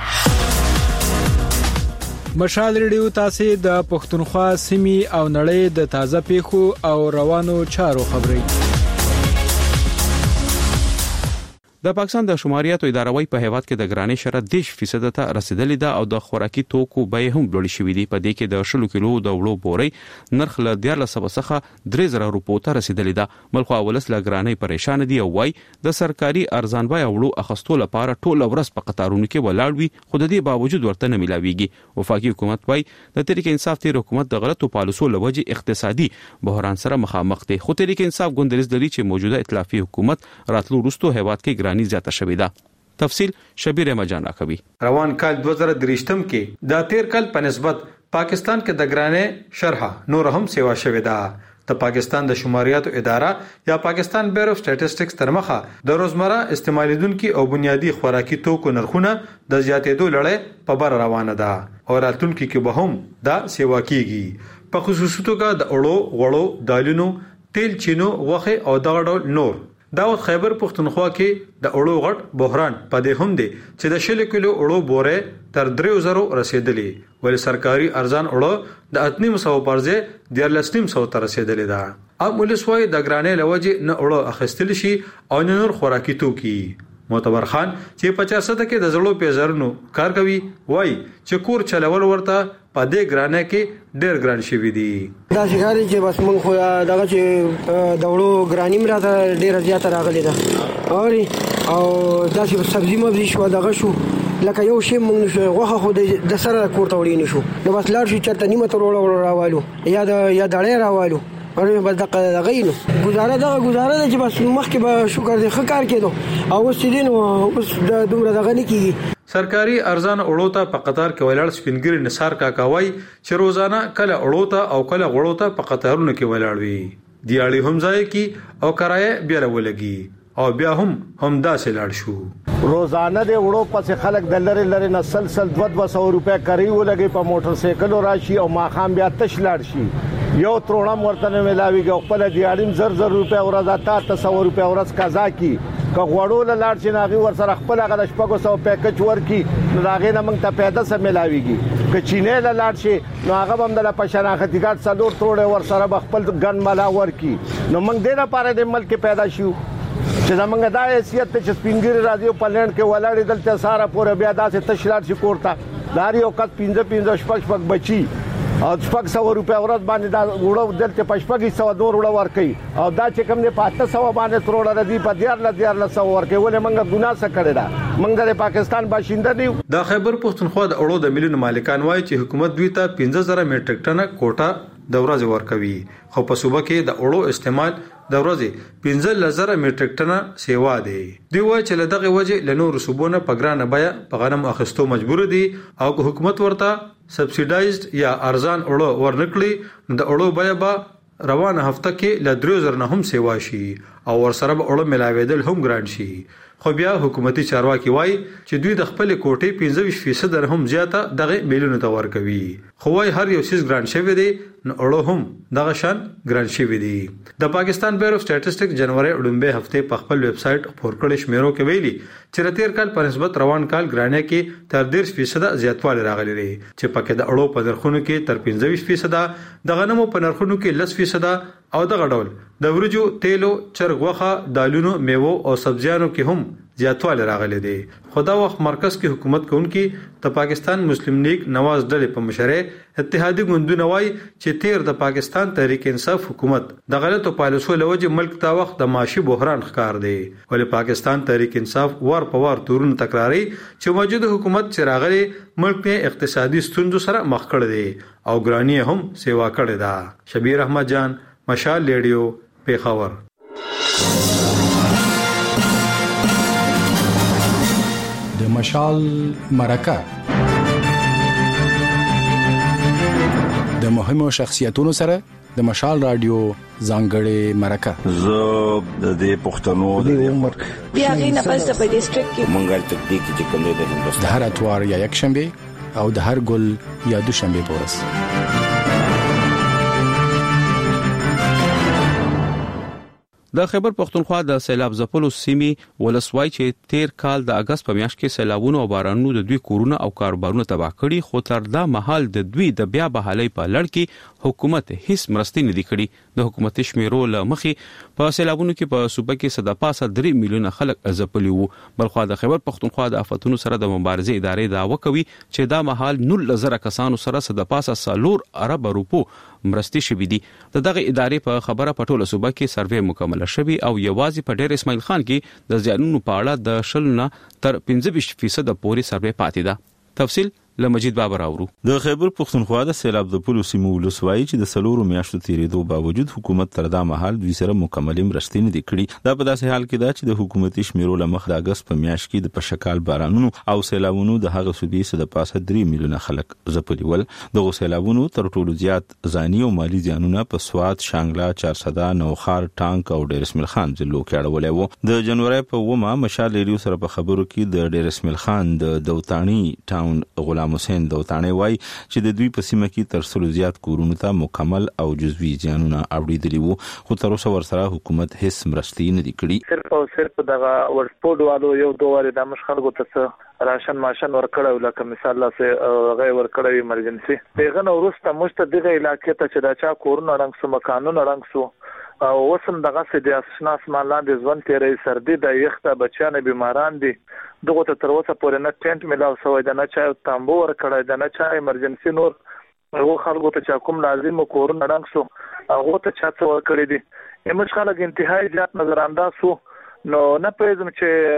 مشال ریډیو تاسو د پښتونخوا سیمې او نړۍ د تازه پیښو او روانو چارو خبري. د پاکستان د شماریاتو اداره وايي په هیواد کې د ګرانۍ شرط دیش فیصد ته رسیدلې ده او د خوراکي توکو بیې هم لوړې شوې دي. په دې کې د شلو کیلو د وړو بورۍ نرخ له دیارلس سوه څخه درې زره روپو ته رسیدلې ده. ملخوا ولس له ګرانۍ پریشان دي او وايي د سرکاري ارزان بیه وړو اخستو لپاره ټول ورځ په قطارونو کې ولاړ وي، خو د دې باوجود ورته نه ملاويږي. وفاقي حکومت وايي د تحریک انصاف تیر حکومت د غلطو پالیسو لوجې اقتصادي بحران سره مخامخ دی، خو تحریک انصاف ګوندریز لري چې موجوده ائتلافي حکومت راتلو وروسته هیواد کې زیاته شوې ده. تفصیل شبیر مجان راکوي. روان کال دوه زره درې کې د تیر کال په نسبت پاکستان کې د ګرانۍ شرح نور هم سیوا شوې ده. د پاکستان د شماریاتو اداره یا پاکستان بیورو سټیټسټکس تر مخه د روزمره استعمالیدونکو او بنیادی خوراکي توکو نرخونه د زیاتېدو لړۍ په بر روانه ده او راتلونکو کې به هم دا سیوا کیږي. په خصوصي توګه د اړو غوړو دالونو تیل چینو غوخه او دغه ډول نور. داود خیبر پښتونخوا کې د اړو غټ بحران پدې هم دي چې د شل کیلو اړو بوره تر درې زره رسیدلې، ول سرکاري ارزان اړو د اتنیم سو پرځه د لسنیم سو تر رسیدلې ده. ام ولسوای د ګرانې لوجه نه اړه اخستل شي او نه نور خوراکي توکي. معتبر خان چې پچاس کې د زړو پیزرونو کار کوي وای چې کور چلول ورته په دې ګرانه کې ډېر ګران شوی دی. دا څنګه چې بس مونږ خو دغه چې دغړو ګرانی مراته ډېر زیات راغلی ده او دا چې سبزی مبزي شو دغه شو لکه یو شی مونږ نشو غوخه خو د سره کور ته وړي نشو نو بس لاړ شي چرته نیمه تر وړو راوالو یا د یا دړې راوالو ورته بس دغه غینو گزاره دغه گزاره ده چې بس مخکې به شکر دې ښه کار کېدو او اوس چې دین اوس د دومره دغه نه کیږي. سرکاري ارزان اړو ته په قطار کې ولاړ سپینګری نثار کاکاوي چې روزانه کله اړو ته او کله غړو ته په قطارونو کې ولاړ وي. دیاړي هم ځای کې او کرایه بیا ولګي او بیا هم هم داسې لاړ شو. روزانه د وړو پسې خلک د لری لری نسلسل دوه دوه سو روپیا کوي ولګي په موټر سایکل راشي او ماخام بیا تش لاړ شي. یو ترونه ورته نه ملاويږي خپل دیاړم زر زر روپیا ورځ تا ته سو روپیا ورځ قضا کی که غوړو لاړ شي ناغي ور سره خپل هغه شپږ سو پیکج ورکی نو هغه نه موږ ته پیدا سم ملاويږي که چینه لاړ شي نو هغه هم د پښناختی ګټ څلور تروړه ور سره خپل ګن ملا ورکی نو موږ دې نه پاره د ملک پیدا شو چې زمونږ د حیثیت چې سپینګری راځي په لند کې ولاړې دلته ساره پورې بیا داسې تشلار شي کوړتا داري او کټ پینځه پینځه شپږ شپږ بچي او شپږ سو روپیا ورځ باندې دا وړو دلته پښپږ سو نور وړو ورکي او دا چې کوم نه پاته سو باندې تروړه ردی په دیار ل دیار ل سو ورکي ولې موږ ګناه څه کړی دا موږ د پاکستان باشنده دی. دا خیبر پښتونخوا د اړو د مليونو مالکان وایي چې حکومت دوی ته پنځه زره میټریک ټن کوټه د ورځې ورکوي خو په صوبه کې د اړو استعمال د ورځې پنځه لزره میټریک ټن سیوا دی. دوی وایي چې له دغه وجه له نورو صوبونو په ګرانه بیه په غنم اخیستو مجبور دي او که حکومت ورته سبسیډایزد یا ارزان اړو ورنکړي د اړو بیه به روانه هفته کې له درې زره نه هم سیوا شي او ورسره به اړو ملاویدل هم ګران شي. خو بیا حکومتي چارواکي وایي چې دوی د خپل کوټې پنځه ویشت فیصد هم زیاته دغه میلیونو ته ورکوي خو وایي هر یو سیس ګران شوی دی نو اړو هم دغه شان ګران شوی دی. د پاکستان بیورو سټیټسټک جنوري اډومبه هفته په خپل ویب سټ خبر کړي شمیرو کې ویلي چې تیر کال په نسبت روان کال ګرانه کې تر ډیر فیصد زیاتوالی راغلی دی چې پکې د اړو په نرخونو کې تر پنځه ویشت فیصد د غنمو په نرخونو کې لس فیصد او دغه ډول د ورجو تیلو چرګ وخه دالونو میوه او سبزیانو کې هم زیاتوالی راغلی دی. خدا وخت مرکز کې حکومت کوونکی د پاکستان مسلم لیگ نواز ډلې په مشرۍ اتحادی ګوندونه وایي چې تیر د پاکستان تحریک انصاف حکومت د غلطو پالیسو لوجه ملک تا وخت د معاشي بحران ښکار دی ولې پاکستان تحریک انصاف ور په ور تورونه تکراري چې موجوده حکومت چې راغلي ملک په اقتصادي ستونزو سره مخ کړی دی او ګرانی هم سیوا کړی دا. شبیر احمد جان مشال ریډیو پیښور. د مشال مرکه د مهمو شخصیتونو سره د مشال رادیو ځانګړې مرکه زه د دې پښتنو د عمر بیا غینه پس په ډیسټریکټ کې مونږه تکتیک چې کوم د هندوستان د هر اتوار یا یک شنبه او د هر ګل یا دوشنبه پورس. د خیبر پښتونخوا د سیلاب ځپلو سیمې ولسوای چې تیر کال د اگست په میاشت کې سیلابونو او بارانونو د دوی کورونه او کاروبارونه تباہ کړي خو تر دا مهال د دوی د بیا بحالي په لړ کې حکومت هیڅ مرستې نه دي کړي. د حکومتي شمیرو له مخې په سیلابونو کې په صوبه کې صد پاسه درې میلیونه خلک ځپلي وو. بلخوا د خیبر پښتونخوا د آفتونو سره د مبارزې ادارې دعوه کوي چې دا مهال نولس زره کسانو سره صد پاسه څلور ارب روپو مرستې شوې دي. دغه ادارې په خبره پټوله صوبه کې سروې مکمل شوی او یوازې په ډیر اسماعیل خان کې د زیانونو په اړه د شل نه تر پنځه ویشت فیصد پورې سروې پاتې ده. تفصیل لمجید بابر اورو. د خیبر پښتونخوا د سیلاب د پولو سیمو ولسوای چې د سلورو میاشتو تیریدو باوجود حکومت تر دا مهال دوی سره مکمل مرستې نه دي کړې. دا په داسې حال کې ده چې د حکومتي شمیرو لمخ د اگست په میاشت کې د پشکال بارانونو او سیلابونو د هغه صوبې سره د پاسه درې میلیونه خلک ځپلي ول. دغه سیلابونو تر ټولو زیات ځاني او مالی زیانونه په سواد، شانګلا، چارسدا، نوخار، ټانک او ډیر اسماعیل خان ضلعو کې اړولې وو. د جنوري په ومه مشال ریډیو سره په خبرو کې د ډیر اسماعیل خان د دوتانی ټاون غلام حسین دوتانی وای چې د دوی په سیمه کې تر څلو زیات کورونو ته مکمل او جزوي زیانونه اوریدلي وو خو تر اوسه ورسره حکومت هیڅ مرستې نه دي کړې. صرف او صرف دغه ورسپورټ والو یو دوه واره د مشخلګو ته راشن ماشن ورکړو لکه مثال لاسه غي ورکړو ایمرجنسي پیغه نو ورسته مشته دغه علاقې ته چې دا چا کورونه رنګ سو مکانونه رنګ سو او وسم دغه سدي اسناس مالاندې ځوان تیرې سردي د یخته بچیانه بیماران دي دغه ته تر اوسه پورې نه ټینټ ملاو سوی د نه چا تامبو ور کړی د نه چا ایمرجنسي نور هغه خلکو ته چې کوم لازم کورونه رنګ سو هغه ته چا څو ور کړی دي امش خلک انتهایی زیات نظر انداز سو نو نه پېژم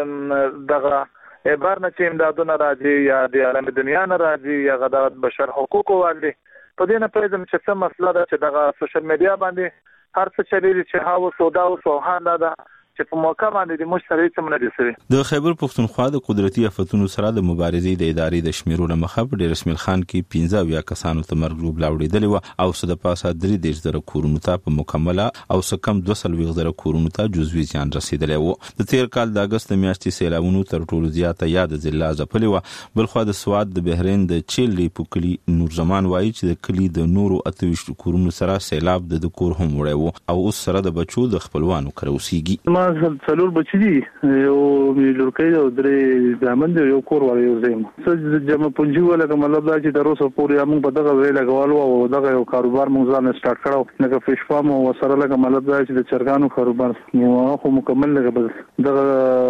چې دغه عبارت نه چې امدادونه راځي یا د عالم دنیا نه راځي یا غدا بشر حقوق والي په دې نه پېژم چې څه مسله ده چې دغه سوشل میډیا باندې هر څه چلیږي چې هاو سودا او سوهان ده چې په موقع باندې د مشتری څخه نه دي. د خیبر پختونخوا د قدرتي آفتونو سره د مبارزې د ادارې د شمیرو لمخه په ډیر اسماعیل خان کې پنځه ویا کسانو ته مرګ جوړ لاوړېدل او څه د پاسه درې دیش زره کورونو ته په مکمله او څه کم دوه سل زره کورونو ته جزوي زیان رسیدلی و. د تیر کال د اگست میاشتې سیلابونو تر ټولو زیاته یاد ضلع ځپلې و. بلخو د سواد د بحرین د چیلي پوکلی نور زمان وایي چې د کلی د نورو اتويشت کورونو سره سیلاب د کور هم وړي و او اوس سره د بچو د خپلوانو کروسيږي. څلور بچی دي یو لورکۍ او درې ځامن یو کور وړي یو زم څه جمع پنځه ولا کومه دا چې د روسو پورې موږ په دغه ویل غوالو او دغه یو کاروبار موږ ځان سٹارټ کړو لکه فش فارم او سره لکه مطلب دا چې د چرګانو کاروبار نو خو مکمل لګ بس دغه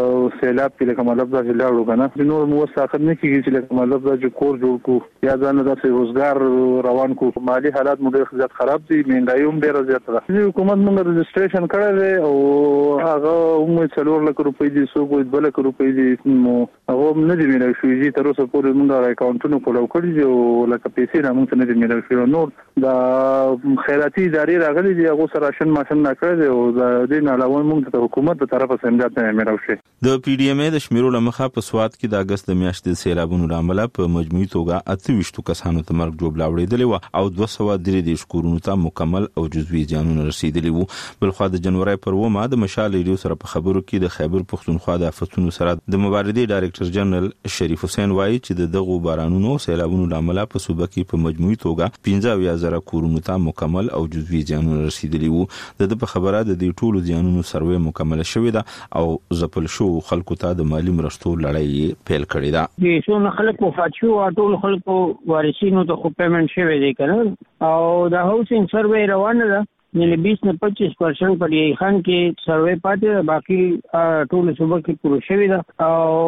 سیلاب کې لکه مطلب دا چې لاړو کنه نو مو ساخت نه کیږي چې لکه مطلب دا چې کور جوړ کو یا ځان د روزګار روان کو مالی حالات مو ډېر زیات خراب دي مهنګايي هم ډېر زیات ده. حکومت موږ رجسټریشن کړی او هغه موږ څلور لک روپۍ دي سو کوی دوه لک روپۍ دي نو هغه نه دي مینه شوې دي تر اوسه پورې موږ اکاونټونو کولاو کړی دي او لکه پیسې نه موږ نه دي مینه شوې نور دا خیراتي ادارې راغلي دي هغه سره راشن ماشن نه کړی او د دې نه علاوه موږ ته حکومت په طرفه سمجات نه مینه شوې. د پی ډی ایم ای د شمیرو لمخه په سواد کې د اگست میاشتې سیلابونو لامل په مجموعي توګه اتويشت کسانو ته مرګ جوړ لاوړېدل او دوه سوه درې دیش کورونو ته مکمل او جزوي زیانونه رسیدلي وو. بلخو د جنوري پر ومه د مشال ریډیو سره په خبرو کې د خیبر پختونخوا د آفتونو سره د مبارزې ډایریکټر جنرال شریف حسین وایي چې د دغو بارانونو سیلابونو لامل په صوبه کې په مجموعي توګه پنځه ویا زره کورونو ته مکمل او جزوي زیانونه رسیدلي وو. د په خبره د دې ټولو زیانونو سروې مکمل شوې ده او ځپل شو خلکو ته د مالی مرستو لړۍ پیل کړې ده. چې څو خلک وفات شو او ټول خلکو وارثینو ته خو پیمنټ شوی دی کنه او د هاوسینګ سروې روانه ده یعنی بیس نه پچیس پرسنٹ پر یې خان کې سروې پاتې باقي ټول صوبه کې پوره شوی ده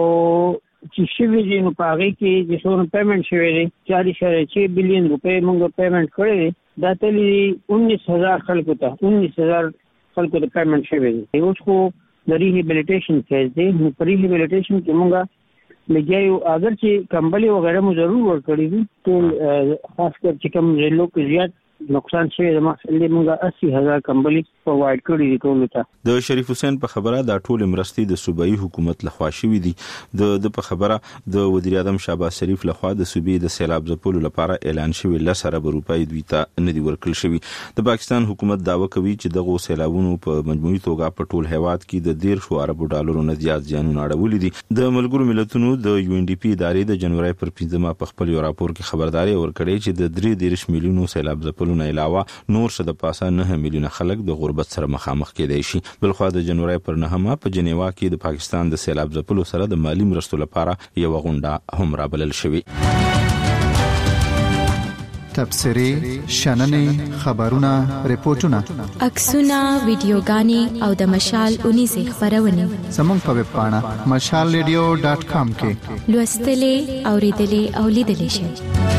او چې شوی دی نو پاره کې چې څو پیمنټ شوی دی چار اشاریه چھ بلین روپے موږ پیمنټ کړی دا تللی انیس هزار خلکو ته انیس هزار خلکو ته پیمنټ شوی دی. اوس خو د ریهابلیټیشن فیز دی نو پر ریهابلیټیشن کې موږ لګیو اگر چې کمبلي وغیرہ مو ضرور ورکړي دي ټول خاص کر چې کوم ضلعو کې زیات نقصان شوی د محصول موږ اسی هزار کمبلي پرووايډ کړی دي ټول ته. د شریف حسین په خبره دا ټول مرستې د صوبایي حکومت لخوا شوې دي. د د په خبره د وزیر اعظم شهباز شریف لخوا د صوبې د سیلاب ځپلو لپاره اعلان شوی لس ارب روپۍ دوی ته نه دي ورکړل شوی. د پاکستان حکومت داوا کوي چې دغه سیلابونو په مجموعي توګه په ټول هیواد کې د ډیر شو ارب ډالرو نه زیات زیانونه اړولې دي. د ملګرو ملتونو د یو ان ډي پی ادارې د جنوري پر پنځمه په خپل یو راپور کې خبرداري ورکړې چې د درې دیرش میلیونو سیلاب ځپلو نه علاوه نور څه د پاسه نه میلیونه خلک د غربت سره مخامخ کېدای شي. بلخو د جنوري پر نهمه په جنیوا کې د پاکستان د سیلاب ځپلو سره د مالی مرستو لپاره یو غونډه هم رابلل شوې. تبصري شننې خبرونه ریپورتونه عکسونه ویډیوګانې او د مشال اونیزه خبرونه زموږ په ویب پاڼه مشال ریډیو ډاټ کام کې لوستلې اوریدلې او لیدلې شئ.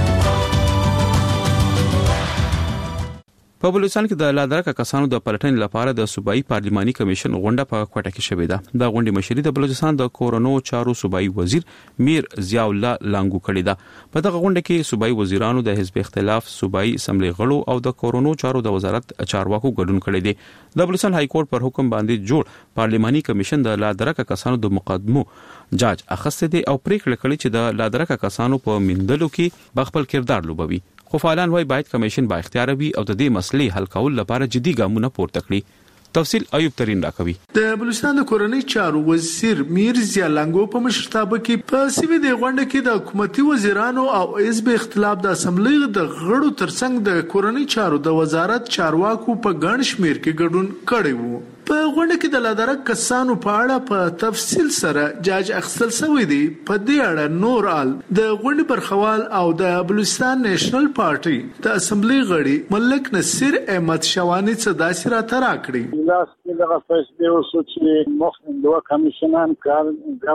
په بلوچستان کې د لادرکه کسانو د پلټنې لپاره د صوبایي پارلماني کمیشن غونډه په کوټه کې شوې ده. د غونډې مشري د بلوچستان د کورونو چارو صوبایي وزیر میر ضیاء الله لانګو کړی ده. په دغه غونډه کې صوبایي وزیرانو د حزب اختلاف صوبایي اسمبلی غړو او د کورونو چارو د وزارت چارواکو ګډون کړی دی. د بلوچستان های کورټ پر حکم باندې جوړ پارلماني کمیشن د لادرکه کسانو د مقدمو جاج اخسته دي او پریکړه کړې چې د لادرکه کسانو په مندلو کې بخپل کردار لوبوي. خو فعالان وايي باید کمیشن با اختیار وي او د دې مسلې حل کول لپاره جدي ګامونه پورته کړي. تفصیل ایوب ترين راکوي. د بلوچستان د کورنۍ چارو وزیر میر ضیاء لانګو په مشرتابه کې په سیمه د غونډه کې د حکومتي وزیرانو او حزب اختلاف د اسمبلی د غړو ترڅنګ د کورنۍ چارو د وزارت چارواکو په ګڼ شمیر کې ګډون کړی وو. په غونډه کې د لادرک کسانو په اړه په تفصیل سره جاج اخستل شوی دی. په دې اړه نور ال د غونډې برخوال او د بلوچستان نېشنل پارټي د اسمبلی غړي ملک نصیر احمد شوانی څخه داسې راته راکړي. لاس کې دغه فیصله وشو چې مخکې دوه کمیشنان کار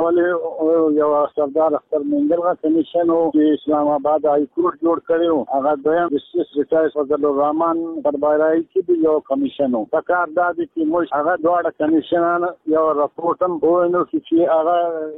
کولې، یو سردار اختر منګل کمیشن او اسلام آباد هائی کورټ جوړ کړو، هغه دویم جسټس ریټایز فضل الرحمن دربارای کې یو کمیشن وو. په کار دا دي چې موږ هغه دواړه کمیشنان یو راپورټ هم وینو چې هغه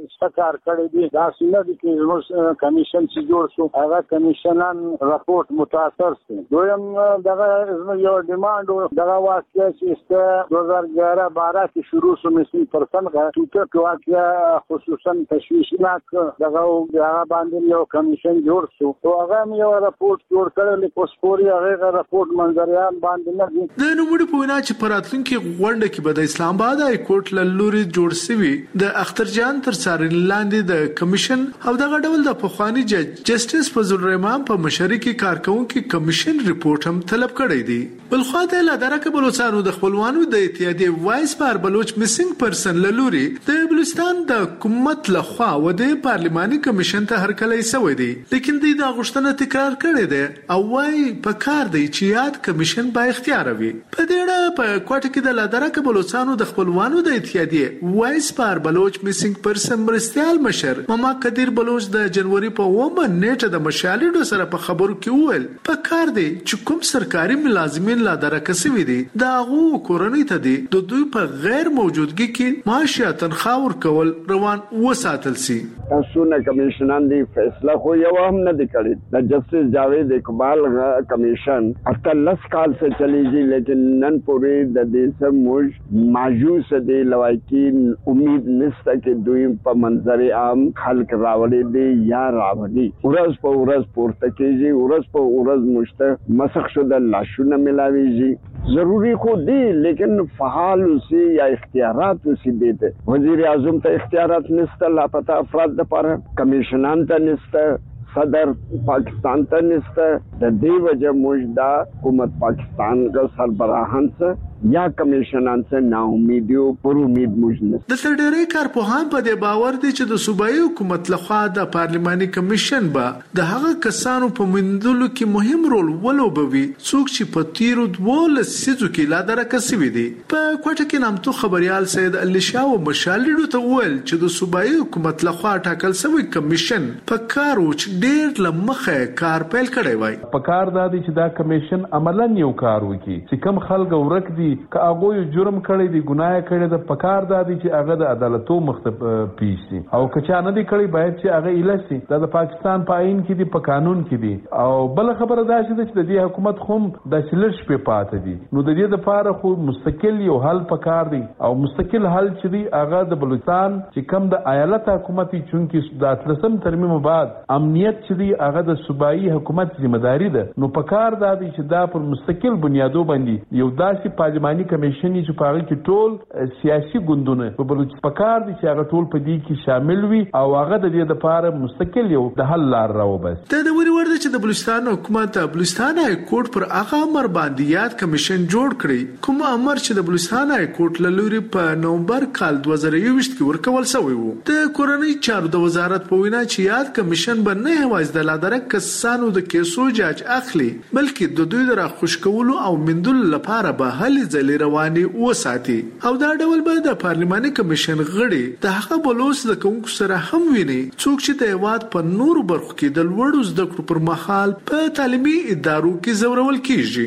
څه کړی دی. دا څنګه دي چې موږ کمیشن چې جوړ شو هغه کمیشنان راپورټ متاثر شو. دویم دغه یو ډیماند دغه واقعي چې دو हज़ार ग्यारह बारह کې شروع شو مسی پرسن کا ټوټه کې واقعا خصوصا تشویشناک دغه هغه باندې یو کمیشن جوړ شو او هغه یو راپورټ جوړ کړل چې پوسپوري هغه راپورټ منځریان باندې نه دي. د نوموړي په وینا چې پراتلونکي غونډه کې به د اسلام آباد هائی کورټ له لوري جوړ شوی د اخترجان تر څارنې لاندې د کمیشن او دغه ډول د پخوانی جج جسټس فضل الرحمن په مشرۍ کې کارکونکو کمیشن ریپورت هم طلب کړی دی. بلخواته لا درکه بلوچستان د خپلوانو د اتحادیې وایس پر بلوچ میسنګ پرسن لوري د بلوچستان د حکومت لخوا و د پارلماني کمیشن ته هرکلی شوی دی، لیکن دوی دا غوښتنه تکرار کړې ده او وايي په کار دی چې یاد کمیشن با اختیار وي. په دې اړه په کوټه کې د لادرکه بلوچستانو د خپلوانو د اتحادیې وایس پر بلوچ میسنګ پرسن مرستيال مشر ماما قدیر بلوچ د جنوري په اومه نیټه د مشالډو سره په خبرو کې وویل په کار دی چې کوم سرکاري ملازمین لادرکه شوی دي دا غو کورنۍ ته دي د دوی په غیر موجودګي کې معاشي تنخواه ورکول روان وساتل سي. تاسو نه کمیشنان دی فیصله خو یو هم نه دی کړی. د جسټس جاوید اقبال کمیشن اتلس کال سے چلیږي لیکن نن پورې د دې سم موج ماجوس دی لوایکین امید نشته چې دوی په منظر عام خلق راوړي دي یا راوړي. ورځ په ورځ پورته کیږي، ورځ په ورځ مشته مسخ شو د لاشونه ملاويږي. ضروری خو دی لیکن فعال سی یا اختیارات سی دیتے. وزیر اعظم ته اختیارات نسته، لاپتا افراد د پاره کمیشنان ته نسته، صدر پاکستان ته نسته. د دې وجه موږ دا حکومت پاکستان کا سربراهان څخه یا کمیشنان څخه نا امیدیو پر امید موږ نه. د ډېرې کارپوهان په دې باور دي چې د صوبایي حکومت لخوا د پارلماني کمیشن به د هغه کسانو په مندلو کې مهم رول ولوبوي څوک چې په تیرو دوه لسیزو کې لا درکه سوي دي. په کوټه کې نامتو خبريال سید علي شاه او مشالډو ته وویل چې د صوبایي حکومت لخوا ټاکل شوی کمیشن په کارو چې ډېر لمخه کار پیل کړی وای. په کار دا دي چې دا کمیشن عملاً یو کار وکړي چې کم خلک ورک دي که هغه جرم کړی دی ګناه کړی د پکار دادی چې هغه د عدالتو مختب پیښ او کچا نه دی کړی باید چې هغه الهسي د پاکستان په آئین کې دی په قانون کې دی. او بل خبره دا چې د دې حکومت خوم د سلش په پاتې دي نو د دې لپاره خو مستقل یو حل پکار دی او مستقل حل چې دی هغه د بلوچستان چې کم د ایالت حکومتي چونکی د اتلسم ترمیم بعد امنیت چې دی هغه د صوبایي حکومت ذمہداري ده. نو پکار دادی چې دا پر مستقل بنیادو باندې یو داسې پارلماني کمیشن چې په هغه کې ټول سیاسي ګوندونه په بلوچستان پکار دي چې هغه ټول په دې کې شامل وي او هغه د دې لپاره مستقل یو د حل لار راوبس. د دوري ورده چې د بلوچستان حکومت بلوچستان هائی کورټ پر هغه امر باندې یاد کمیشن جوړ کړی کوم امر چې د بلوچستان هائی کورټ له لوري په نومبر کال دوه زره یوویشت کې ورکول شوی وو. د کورنۍ چارو د وزارت په وینا چې یاد کمیشن به نه هواز د لادرک کسانو د کیسو جاج اخلي بلکې د دوی د خوشکولو او مندل لپاره به هلي ځلې رواني وساتي او دا ډول به د پارلماني کمیشن غړي د هغه بلوچ د کوونکو سره هم ویني څوک چې د هیواد په نورو برخو کې د لوړو زده کړو پر مهال په تعلیمي ادارو کې زورول کیږي.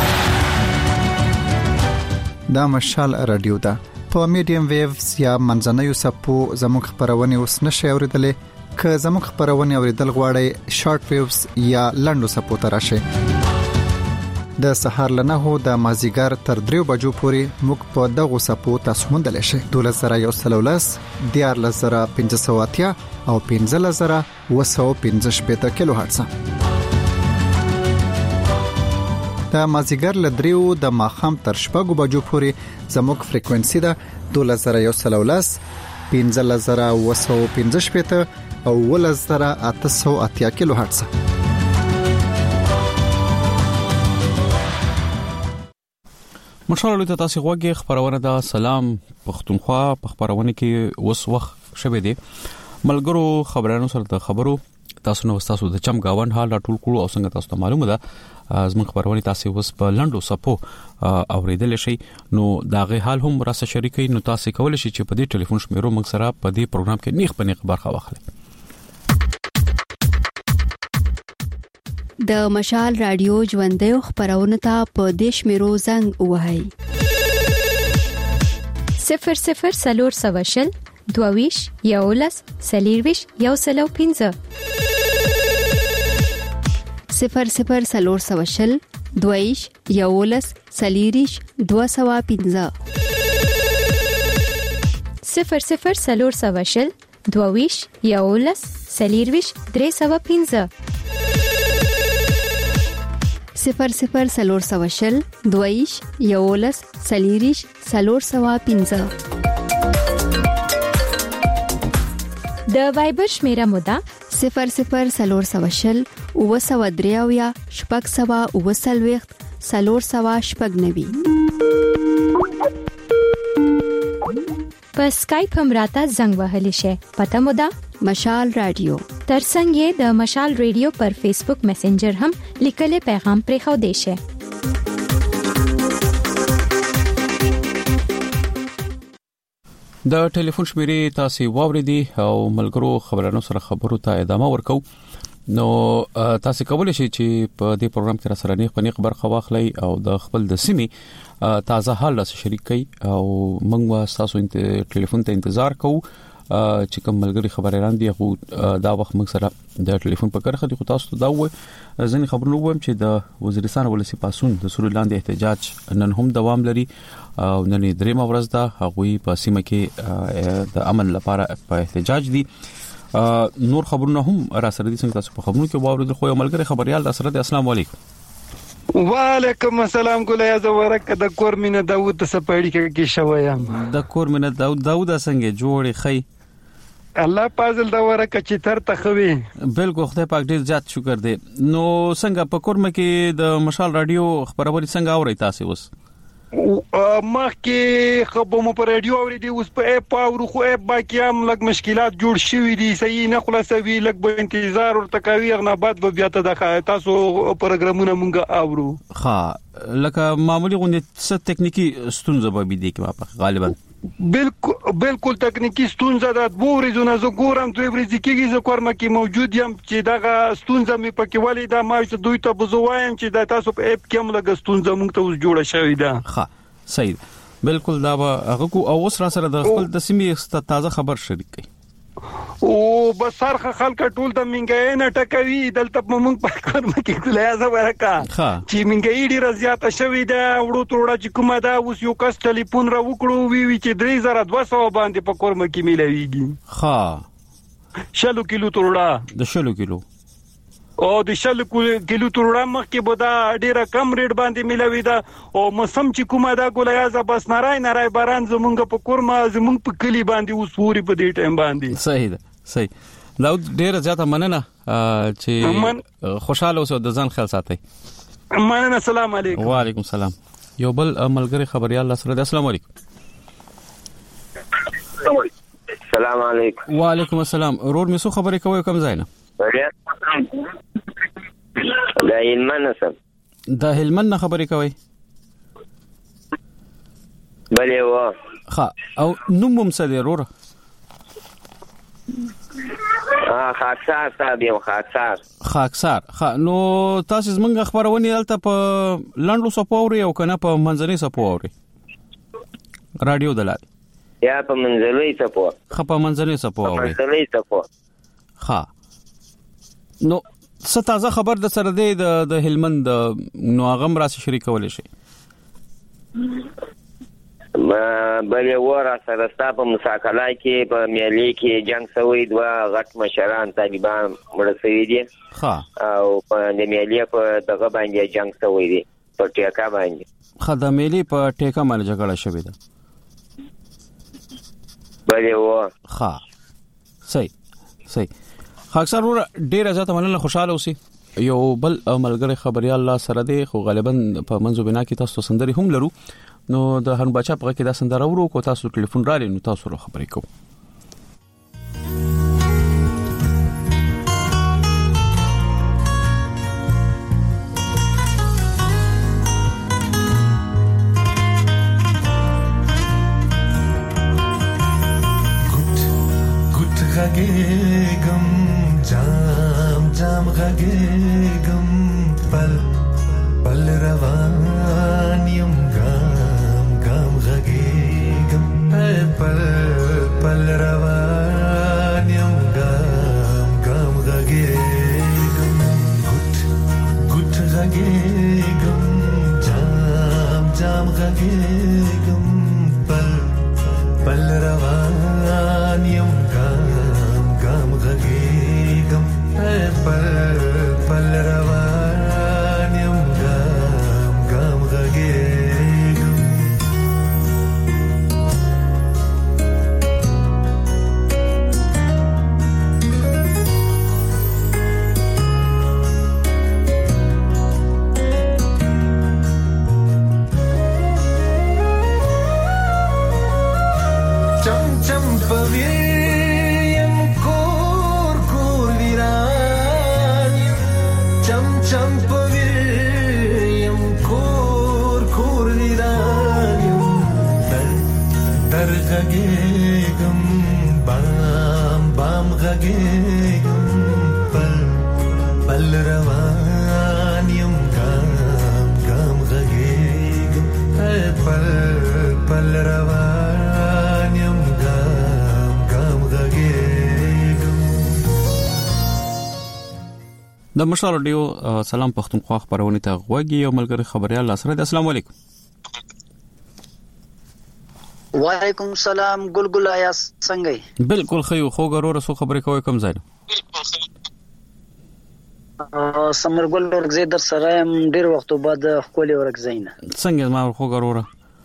دا مشال رادیو ده په میډیم ویوز یا منځنوي سپو زموږ خبرونه اوس نشي اوریدلې. که زموږ خبرونه اوریدل غواړئ شارټ ویوز یا لنډو سپو ته راشئ. د سهار لنه هو د مازیګر تر دریو بجو پورې موږ په دغه سپو تاسو موندل شئ. دولس زره یو سل ولس دیار لزره پنځه سوه اتیا او پنځه زره وسو پنځه شپېته کیلو هرتز. د مازیګر لدریو د ماخام تر شپږو بجو پورې زموږ فریکوئنسي ده دولس زره یو سل ولس پنځه زره وسو پنځه شپېته او ولس زره اته سوه اتیا کیلو هرتز. مشال ته تاسو غوږی خبرونه دا سلام پښتونخوا په خبرونه کې اوس وخت شوه دی ملګرو خبرانو سره د خبرو تاسو نو تاسو د چم گاوند حال ټول کړو او څنګه تاسو ته معلومه ده زموږ خبرونه تاسو اوس په لندو سپو اوریدل شي نو دا غي حال هم راسه شریکي نو تاسو کول شي چې په دې ټلیفون شمیرو موږ سره په دې پروګرام کې نیخ په نیخ برخه واخلئ د مشال رادیو ژوندې خبرونه ته په دیش میرو زنګ وهاي صفر صفر سلور سواشل دوویش یولس سلیرویش یو سلو پینځه صفر صفر سلور سواشل دوویش یولس سلیریش دو سوا پینځه صفر صفر سلور سواشل دوویش یولس سلیرویش درې سوا پینځه صفر صفر سلور سواشل دویش یولس سلیریش سلور سوا پینځه د وایبر شمیره مودا صفر صفر سلور سواشل او سوا دریاویا شپږ سوا او سلويخت سلور سوا شپږ نوي په سکایپ هم راته زنګ وهلی شي پته مودا مشال رادیو ترڅنګ یې د مشال رادیو پر فیسبوک میسنجر هم لیکلي پیغام پرې خو دی شي د ټلیفون شمیرې تاسو واوریدي او ملګرو خبرانو سره خبرو ته ادامه ورکو نو تاسو کولای شئ چې په دې پروګرام کې را سره نیخ په نیخ برخه واخلئ او د خپل د سیمې تازه حال سره شریک کړئ او موږ تاسو ټلیفون ته انتظار کوو چې کوم ملګری خبرې راندي خو دا وخت موږ سره د ټلیفون په کرخه دي خو تاسو ته دا وای ځنې خبرونه وایم چې د وزیرستان ولسی پاسون د سوري لاندې احتجاج نن هم دوام لري او نن درېمه ورځ ده هغه په سیمه کې د امن لپاره په احتجاج دي نور خبرونه هم را سره دي څنګه تاسو په خبرونو کې واورید خو یو ملګری خبريال را سره دي السلام علیکم وعلیکم السلام ګولیا زورک د کورمینه داوود سپېړی کې شویم د کورمینه داوود داوود څنګه جوړې خی الله پازل دا ورکه چې تر تخوي بالکل خدای پاک ډیر زیات شکر دی نو څنګه په کورمه کې د مشال رادیو خبرونه څنګه اوري تاسو اوس مخکې خبرو په رادیو اورېدي اوس په اپ او خو اپ باقي هم لږ مشکلات جوړ شوي دي صحیح نه خلاصوي لږ به انتظار ورته کوي غنا بعد به بیا ته د تاسو پروګرامونه مونږ اورو ها لکه معمولی غونډه څه ټکنیکی ستونزه به بي دي کې واپس غالبا بالکل بالکل ټکنیکی ستونزه ده د بوريزونه زه ګورم دوی ورځي کېږي زه کورم کې موجود یم چې دا ستونزه مې پکې ولې دا ما چې دوی ته بزوایم چې دا تاسو په اپ کې هم لګ ستونزه مونږ ته اوس جوړه شوې ده ها صحیح بالکل دا هغه کو او اوس را سره د خپل د سیمې تازه خبر شریک کړي او بسرخه خلک ټول د منګای نه ټکوي دلته موږ په کار مکه کولای زه ورکا چې منګای ډیر زیاته شوې ده وړو تروړه چې کومه ده اوس یو کس ټلیفون را وکړو وی وی چې درې زره دوه سوه باندې په کور مکه ملويږي ها شلو کیلو تروړه د شلو کیلو او د شلو کیلو تروړه مخکې بودا ډیره کم ریټ باندې ملوي ده او موسم چې کومه ده ګولیا ز بس نارای نارای باران زمونږ په کورما زمونږ په کلی باندې اوس پوری په دې ټایم باندې صحیح ده صحیح دا ډیره زیاته مننه چې خوشاله اوسئ د ځان خیال ساتئ مننه السلام علیکم وعلیکم السلام یو بل ملګری خبريال سره السلام علیکم السلام علیکم وعلیکم السلام رور مې سو خبرې کوي کوم ځای نه دا هلمند سم دا هلمند نه خبرې کوي بلې و ها او نوم هم څه دی وروره ها خاکسار صاحب یو خاکسار خاکسار ها نو تاسو زمونږ خبرونه دلته په لندو سپوري او کنه په منځني سپوري رادیو دلال یا په منځني سپور خه په منځني سپور منځني سپور ها نو څه تازه خبر د سره دی د هلمند نو هغه را شریکول شي بلې ورا سره ستاسو په مساکلای کې په میلي کې جنگ سوی دوا غټ مشران طالبان مړ شوی دي ها او په میلي په دغه باندې جنگ سوی دي په ټیکا باندې خدای میلي په ټیکا باندې جګړه شوې ده بلې و ها صحیح صحیح اکثر ور ډیر زیاته مننه خوشاله اوسئ یو بل ملګری خبريال الله سره دی خو غالبا په منځو بنا کې تاسو سندري هم لرو نو د هن بچا په کې دا سندره ورو کو تاسو ټلیفون را لینو تاسو سره خبرې کوو. غږېږم جام جام غږېږم پل پل روان یم ګام ګام غږېږم پل پل روان یم ګام ګام غږېږم ګوت ګوت غږېږم جام جام غږېږم پل پل روان یم پل پل روان یم ګام ګام غږېږم. چم چم پوي غږېږم بام بام غږېږم پل پل روان یم ګام ګام غږېږم پل پل روان یم ګام ګام غږېږم. د مشال رادیو سلام پښتونخوا خبرونه ته غوږی یو ملګری خبريال لاسره. السلام علیکم. وعلیکم السلام ګلګل آیا څنګه؟ بالکل خیو خو غرور سو خبرې کوي کوم ځای سمر ګل ورګزې در سره هم ډیر وخت بعد خولي ورګزینه څنګه ما خو غرور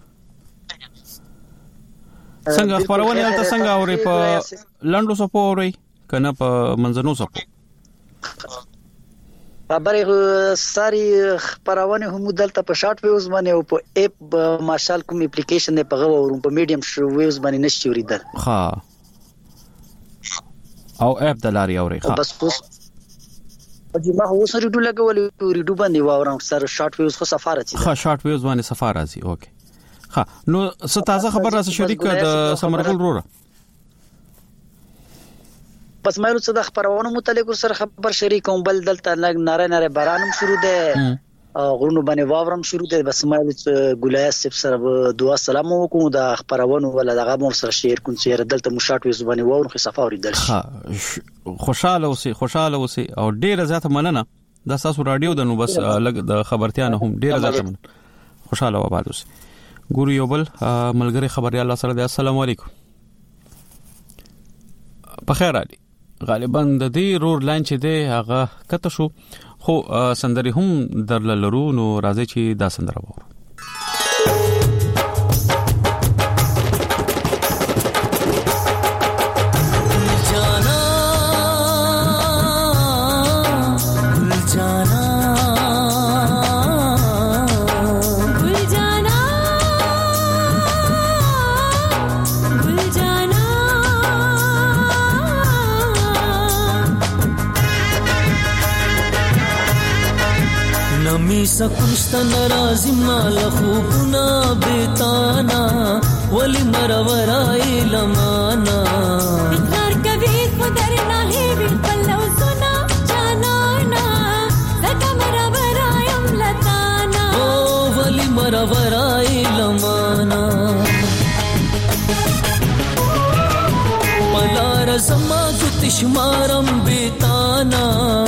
څنګه خبرونه الته څنګه اوري په لندو سپو اوري کنه په منځنو سپو خبرې ساري خبرونه هم دلته په شارټ ویوز باندې او په اپ ماشال کوم اپلیکیشن نه په غوړم په میډیم شو ویوز باندې نشي وریدل. ها او اپ دلاري اوري ها بس اوس اجي ما هو سره ډو لګولې ریډو باندې واورم سره شارټ ویوز خو سفاره چي ها شارټ ویوز باندې سفاره سي اوکي ها نو څه تازه خبر راځي شریک د سمرګل روره پس مېرو څه د خبرونو متعلق سره خبر شریکوم بل دلته ناره ناره بارانم شروع ده غرونو باندې واورم شروع ده بس مېرو ګولای سپ سره دعا سلام وکوم د خبرونو ولا دغه مو سره شیر کوم چې دلته مشاټ وي زبانی وورم خو سفاري دل ها خوشاله اوسې خوشاله اوسې او ډیره زیاته مننه د تاسو رادیو د نو بس لګ د خبرتیا نه هم ډیره زیاته مننه خوشاله وباد اوسې ګورو یو بل ملګری خبري الله سره السلام علیکم په خیر علي غالبا د دې رور لاین چې دی هغه کته شو خو سندري هم درل لرو نو راځي چې دا سندره وو سکوشتا نرازی مال خوبنا بیتانا ولی مرورای لمانا اقرار کبھی خودر ناہی بھی پلو سنا جانانا زکا مرورای املتانا او ولی مرورای لمانا پلا رزما گتشمارم بیتانا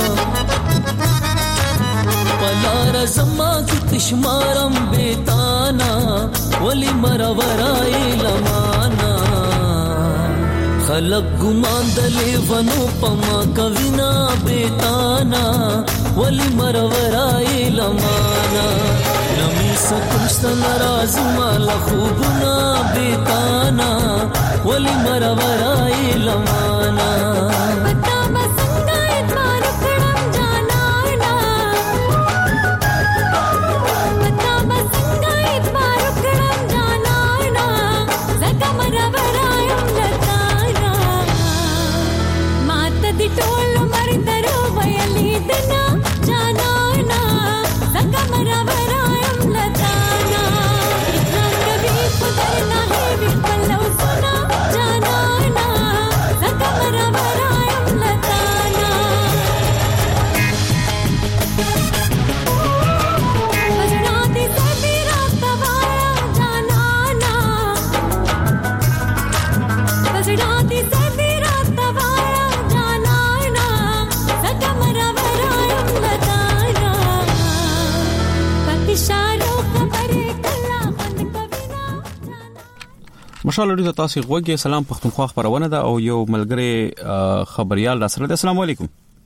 پلار زما کی تشمارم بیتانا ولی مرورای لمانا خلق گمان دلی ونو پما کوینا بیتانا ولی مرورای لمانا نمی سکشت نراز مال خوبنا بیتانا ولی مرورای لمانا مشال لري تاسو غوږی سلام پښتونخوا خبرونه ده او یو ملګری خبريال را سره ده. السلام علیکم.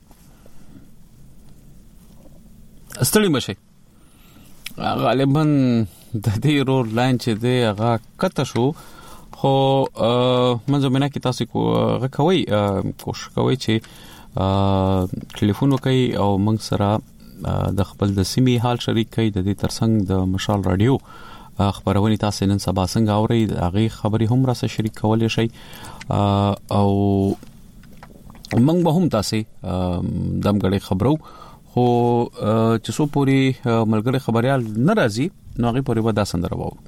استړی مشه غالبا د دې رور لاین چې دی هغه کته شو خو منځو مینه کې تاسو کو غوي کوشش کوي چې ټلیفون وکړي او موږ سره د خپل د سیمې حال شریک کړي. د دې ترڅنګ د مشال رادیو خبرونه تاسو نن سبا څنګه اوري هغه خبري هم را سره شریک کولای شي او موږ به هم تاسو دمګړي خبرو خو چې سو پوری ملګری خبريال ناراضي نو هغه پوری ودا سندره وو.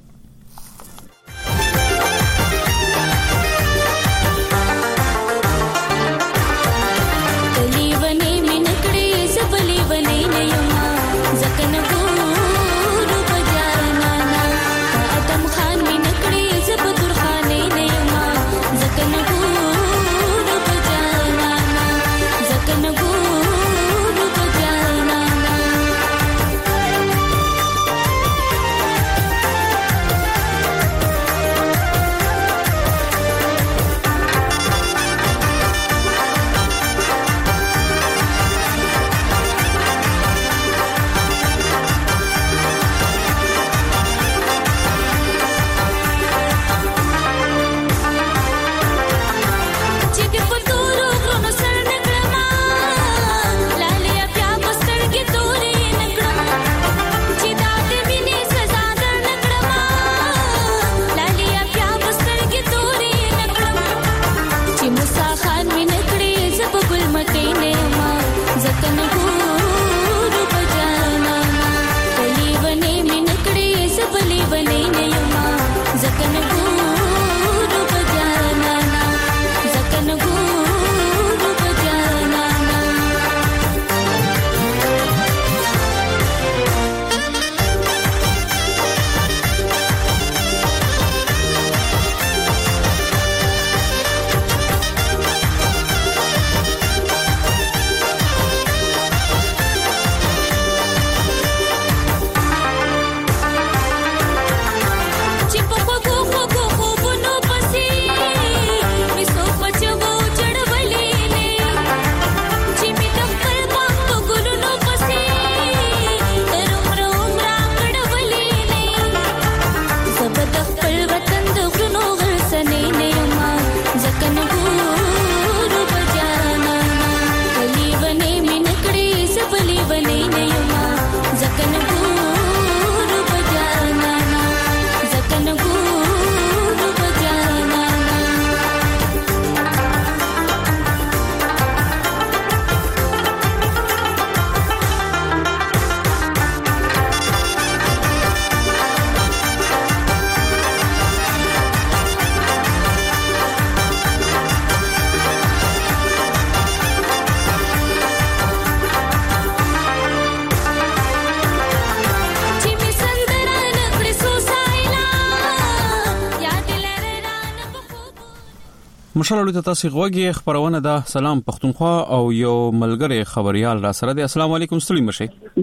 مشال لري تاسو غوږی خبرونه ده. سلام پښتونخوا او یو ملګری خبريال را سره ده. السلام علیکم. ستړي مشه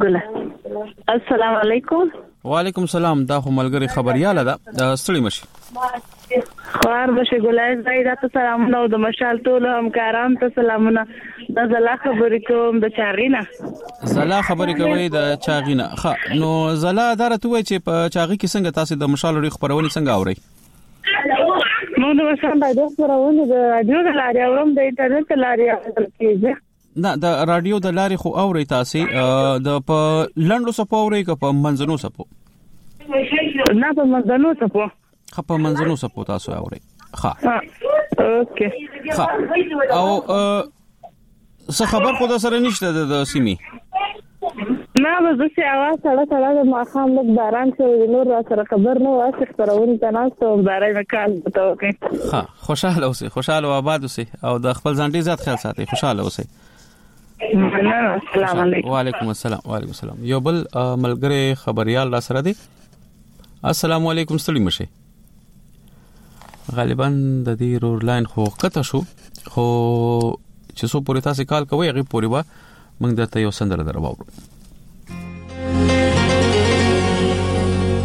ګل. السلام علیکم. وعلیکم السلام. دا خو ملګری خبريال ده. ستړي مشه خبر بشه ګلای زایدا ته سلامونه او د مشال ټول همکاران ته سلامونه. د زلا خبرې کوم د چاغینا. زلا خبرې کوي د چاغینا. ښه نو زلا درته وای چې په چاغي کې څنګه تاسو د مشال لري خبرونه څنګه اوري؟ نو د مشال د خبرونه د رادیو د لارې اورم د انټرنیټ د لارې اورم کیږي. نه د رادیو د لارې خو اوري تاسو د په لندو سپو اوري که په منځنو سپو؟ نه په منځنو سپو. خو په منځنو سپو تاسو اوري. ښه اوکې. ښه او څه خبر خو د سره نشته د سیمې؟ نه زه چې اواز سره سره د ماخام لږ باران شوی نور را سره خبر نه واسه خبرونه تناستو باران کال ته وکړي. ها خوشاله اوسئ، خوشاله او آباد اوسئ او د خپل ځان ډیر زیات خیال ساتئ. خوشاله اوسئ. السلام علیکم. وعلیکم السلام. وعلیکم السلام. یو بل ملګری خبريال را سره دی. السلام علیکم. ستړي مشه. غالبا د دې رور لاین خو قطع شو خو چې څو پورې تاسو کال کوي هغه پورې با موږ درته یو سندره درواو.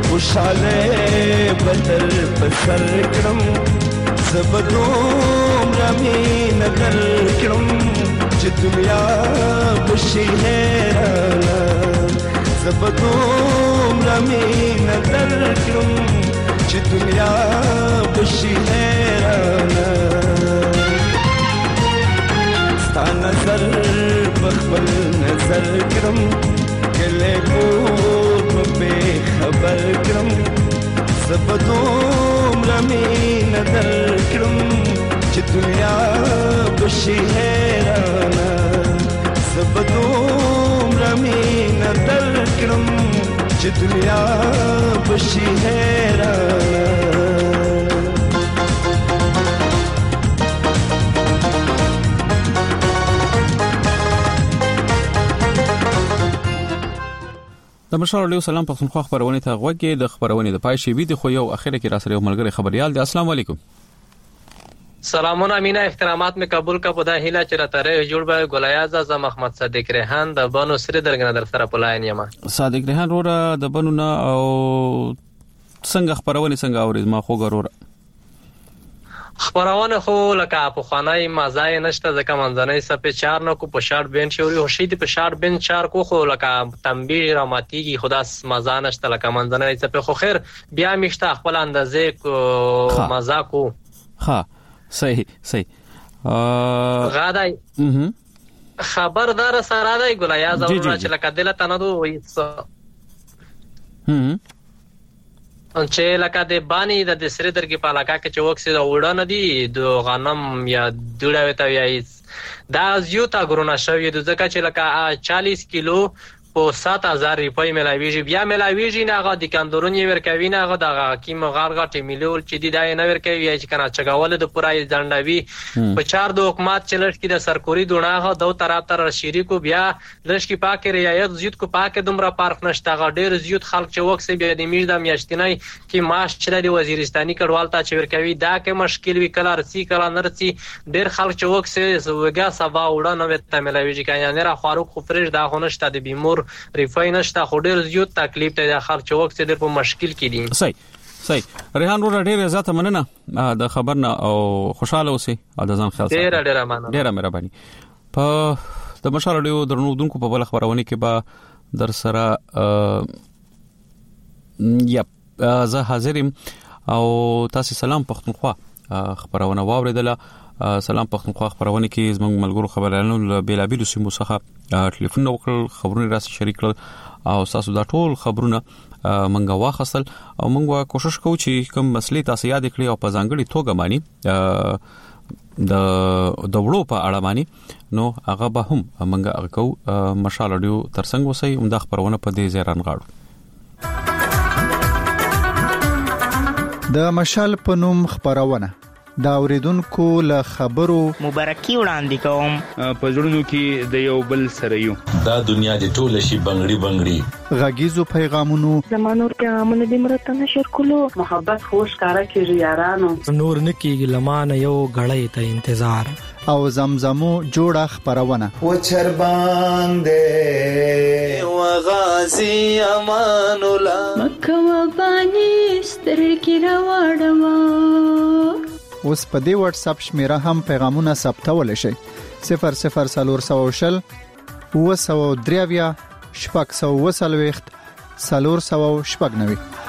خوشاله بدر پسر کړم زبدوم رمین در کړم چې دنیا بشي هرانا زبدوم رمین در کړم چې دنیا بشي هرانا ستا نظر بخبل نظر کړم کله پور په خبر کړم زبدوم رمین در کړم چې دنیا بشي هرانا زبدوم رمین در کړم چې دنیا بشي هرانا د مشال له سلام پښتونخوا خبرونه ته غوږی د خبرونه د پای شی وی د خو یو اخره کې را سره یو ملګری خبريال دی. السلام علیکم. سلامونه امینا احترامات می قبول کا پدا هیلا چرته جوړ به ګلایاز اعظم احمد صدیق ریحان د بنو سری درګنه در سره پلاین یم. صادق ریحان ور د بنو نه او څنګه خبرونه څنګه اورید ما خو ګرور خبرونه خو لکه په خانای مزای نشته ځکه منځنۍ سپه چار نه کو په شارټ بین شوري او شید په شارټ بین چار کو خو لکه تنبیه راماتیږي خدا مزه نشته لکه منځنۍ سپه خو خیر بیا میشته خپل اندازې کو مزه کو ها صحیح صحیح غادای خبردار سره دی ګلیا زوړه چې لکه دلته نه دوی هم چې لکه د بانی د سری درګي په علاقه کې چې وکسي د وړاندې دي د غنم یا دوړه وته وایي دا زیوتا ګرونه شوی د ځکه چې لکه چالیس کیلو په سات هزار روپۍ ملاویږي بیا ملاویږي نه غا د کندورونی ورکوي نه غا د حکیم غارغټ مليول چې دی دا نه ورکوي چې کنه چګاول د پورای ځندوي په چار د حکومت چلش کې د سرکوري دونه دو طرف تر شریکو بیا لږ کې پاک ریایت زیات کو پاک دومره پارک نشته غ ډیر زیات خلک چې وکسي بیا د میږ د میاشتنۍ کې معاش چې د وزیرستاني کډوال ته چې ورکوي دا کې مشکل وی کله رسی کله نرسي ډیر خلک چې وکسي وګا سبا وړه نه وته ملاویږي کنه نه را خاروق خفرش دا خونشته د بیمور ریفاین نشته خو ډیر زیات تکلیف ته د خلک وخت ډیر په مشکل کې دي. صحیح صحیح ریحان ور ډیر زیاته مننه د خبرنا او خوشاله اوسئ او د ځان خیال ساتئ. ډیر ډیر مننه ډیر مهرباني. په د مشال له درنو دونکو په بل خبرونه کې به در سره یا زه حاضرم او تاسو سلام پښتونخوا خبرونه واوریدله. سلام پښتونخوا خبرونه کې زموږ ملګرو خبرانو بیلابیل سیمو څخه ټلیفون وکړ خبرونه راسي شریک کړل او تاسو دا ټول خبرونه منګه واخصل او موږ کوشش کوو چې کوم مسلې تاسو یاد کړئ او په ځانګړي توګه مانی د دوړو په اړه مانی نو هغه به هم منګه کو مشال اډیو ترڅنګ وسی هم د خبرونه په دې ځای غاړو. د مشال په نوم خبرونه دا اوریدونکو له خبرو مبارکي وړاندې کوم په ژوندونو کې د یو بل سره یو دا دنیا د ټول شي بنگړي بنگړي غږیزو پیغامونو زمانور پیغامونه د مرته نشر کولو محبت خوش کارا کیږي یارانو نور نکیږي لمانه یو غړې ته انتظار او زمزمو جوړه خبرونه و چربان دې و غازی امان الله مکه و بانی ستر کی راوړما. اوس په دې واتس اپ شمیره هم پیغامونه ثبتول شي صفر صفر سلور سو شل و سو دریاویا شپږ سو وسلويخت سلور سو شپږ نوي.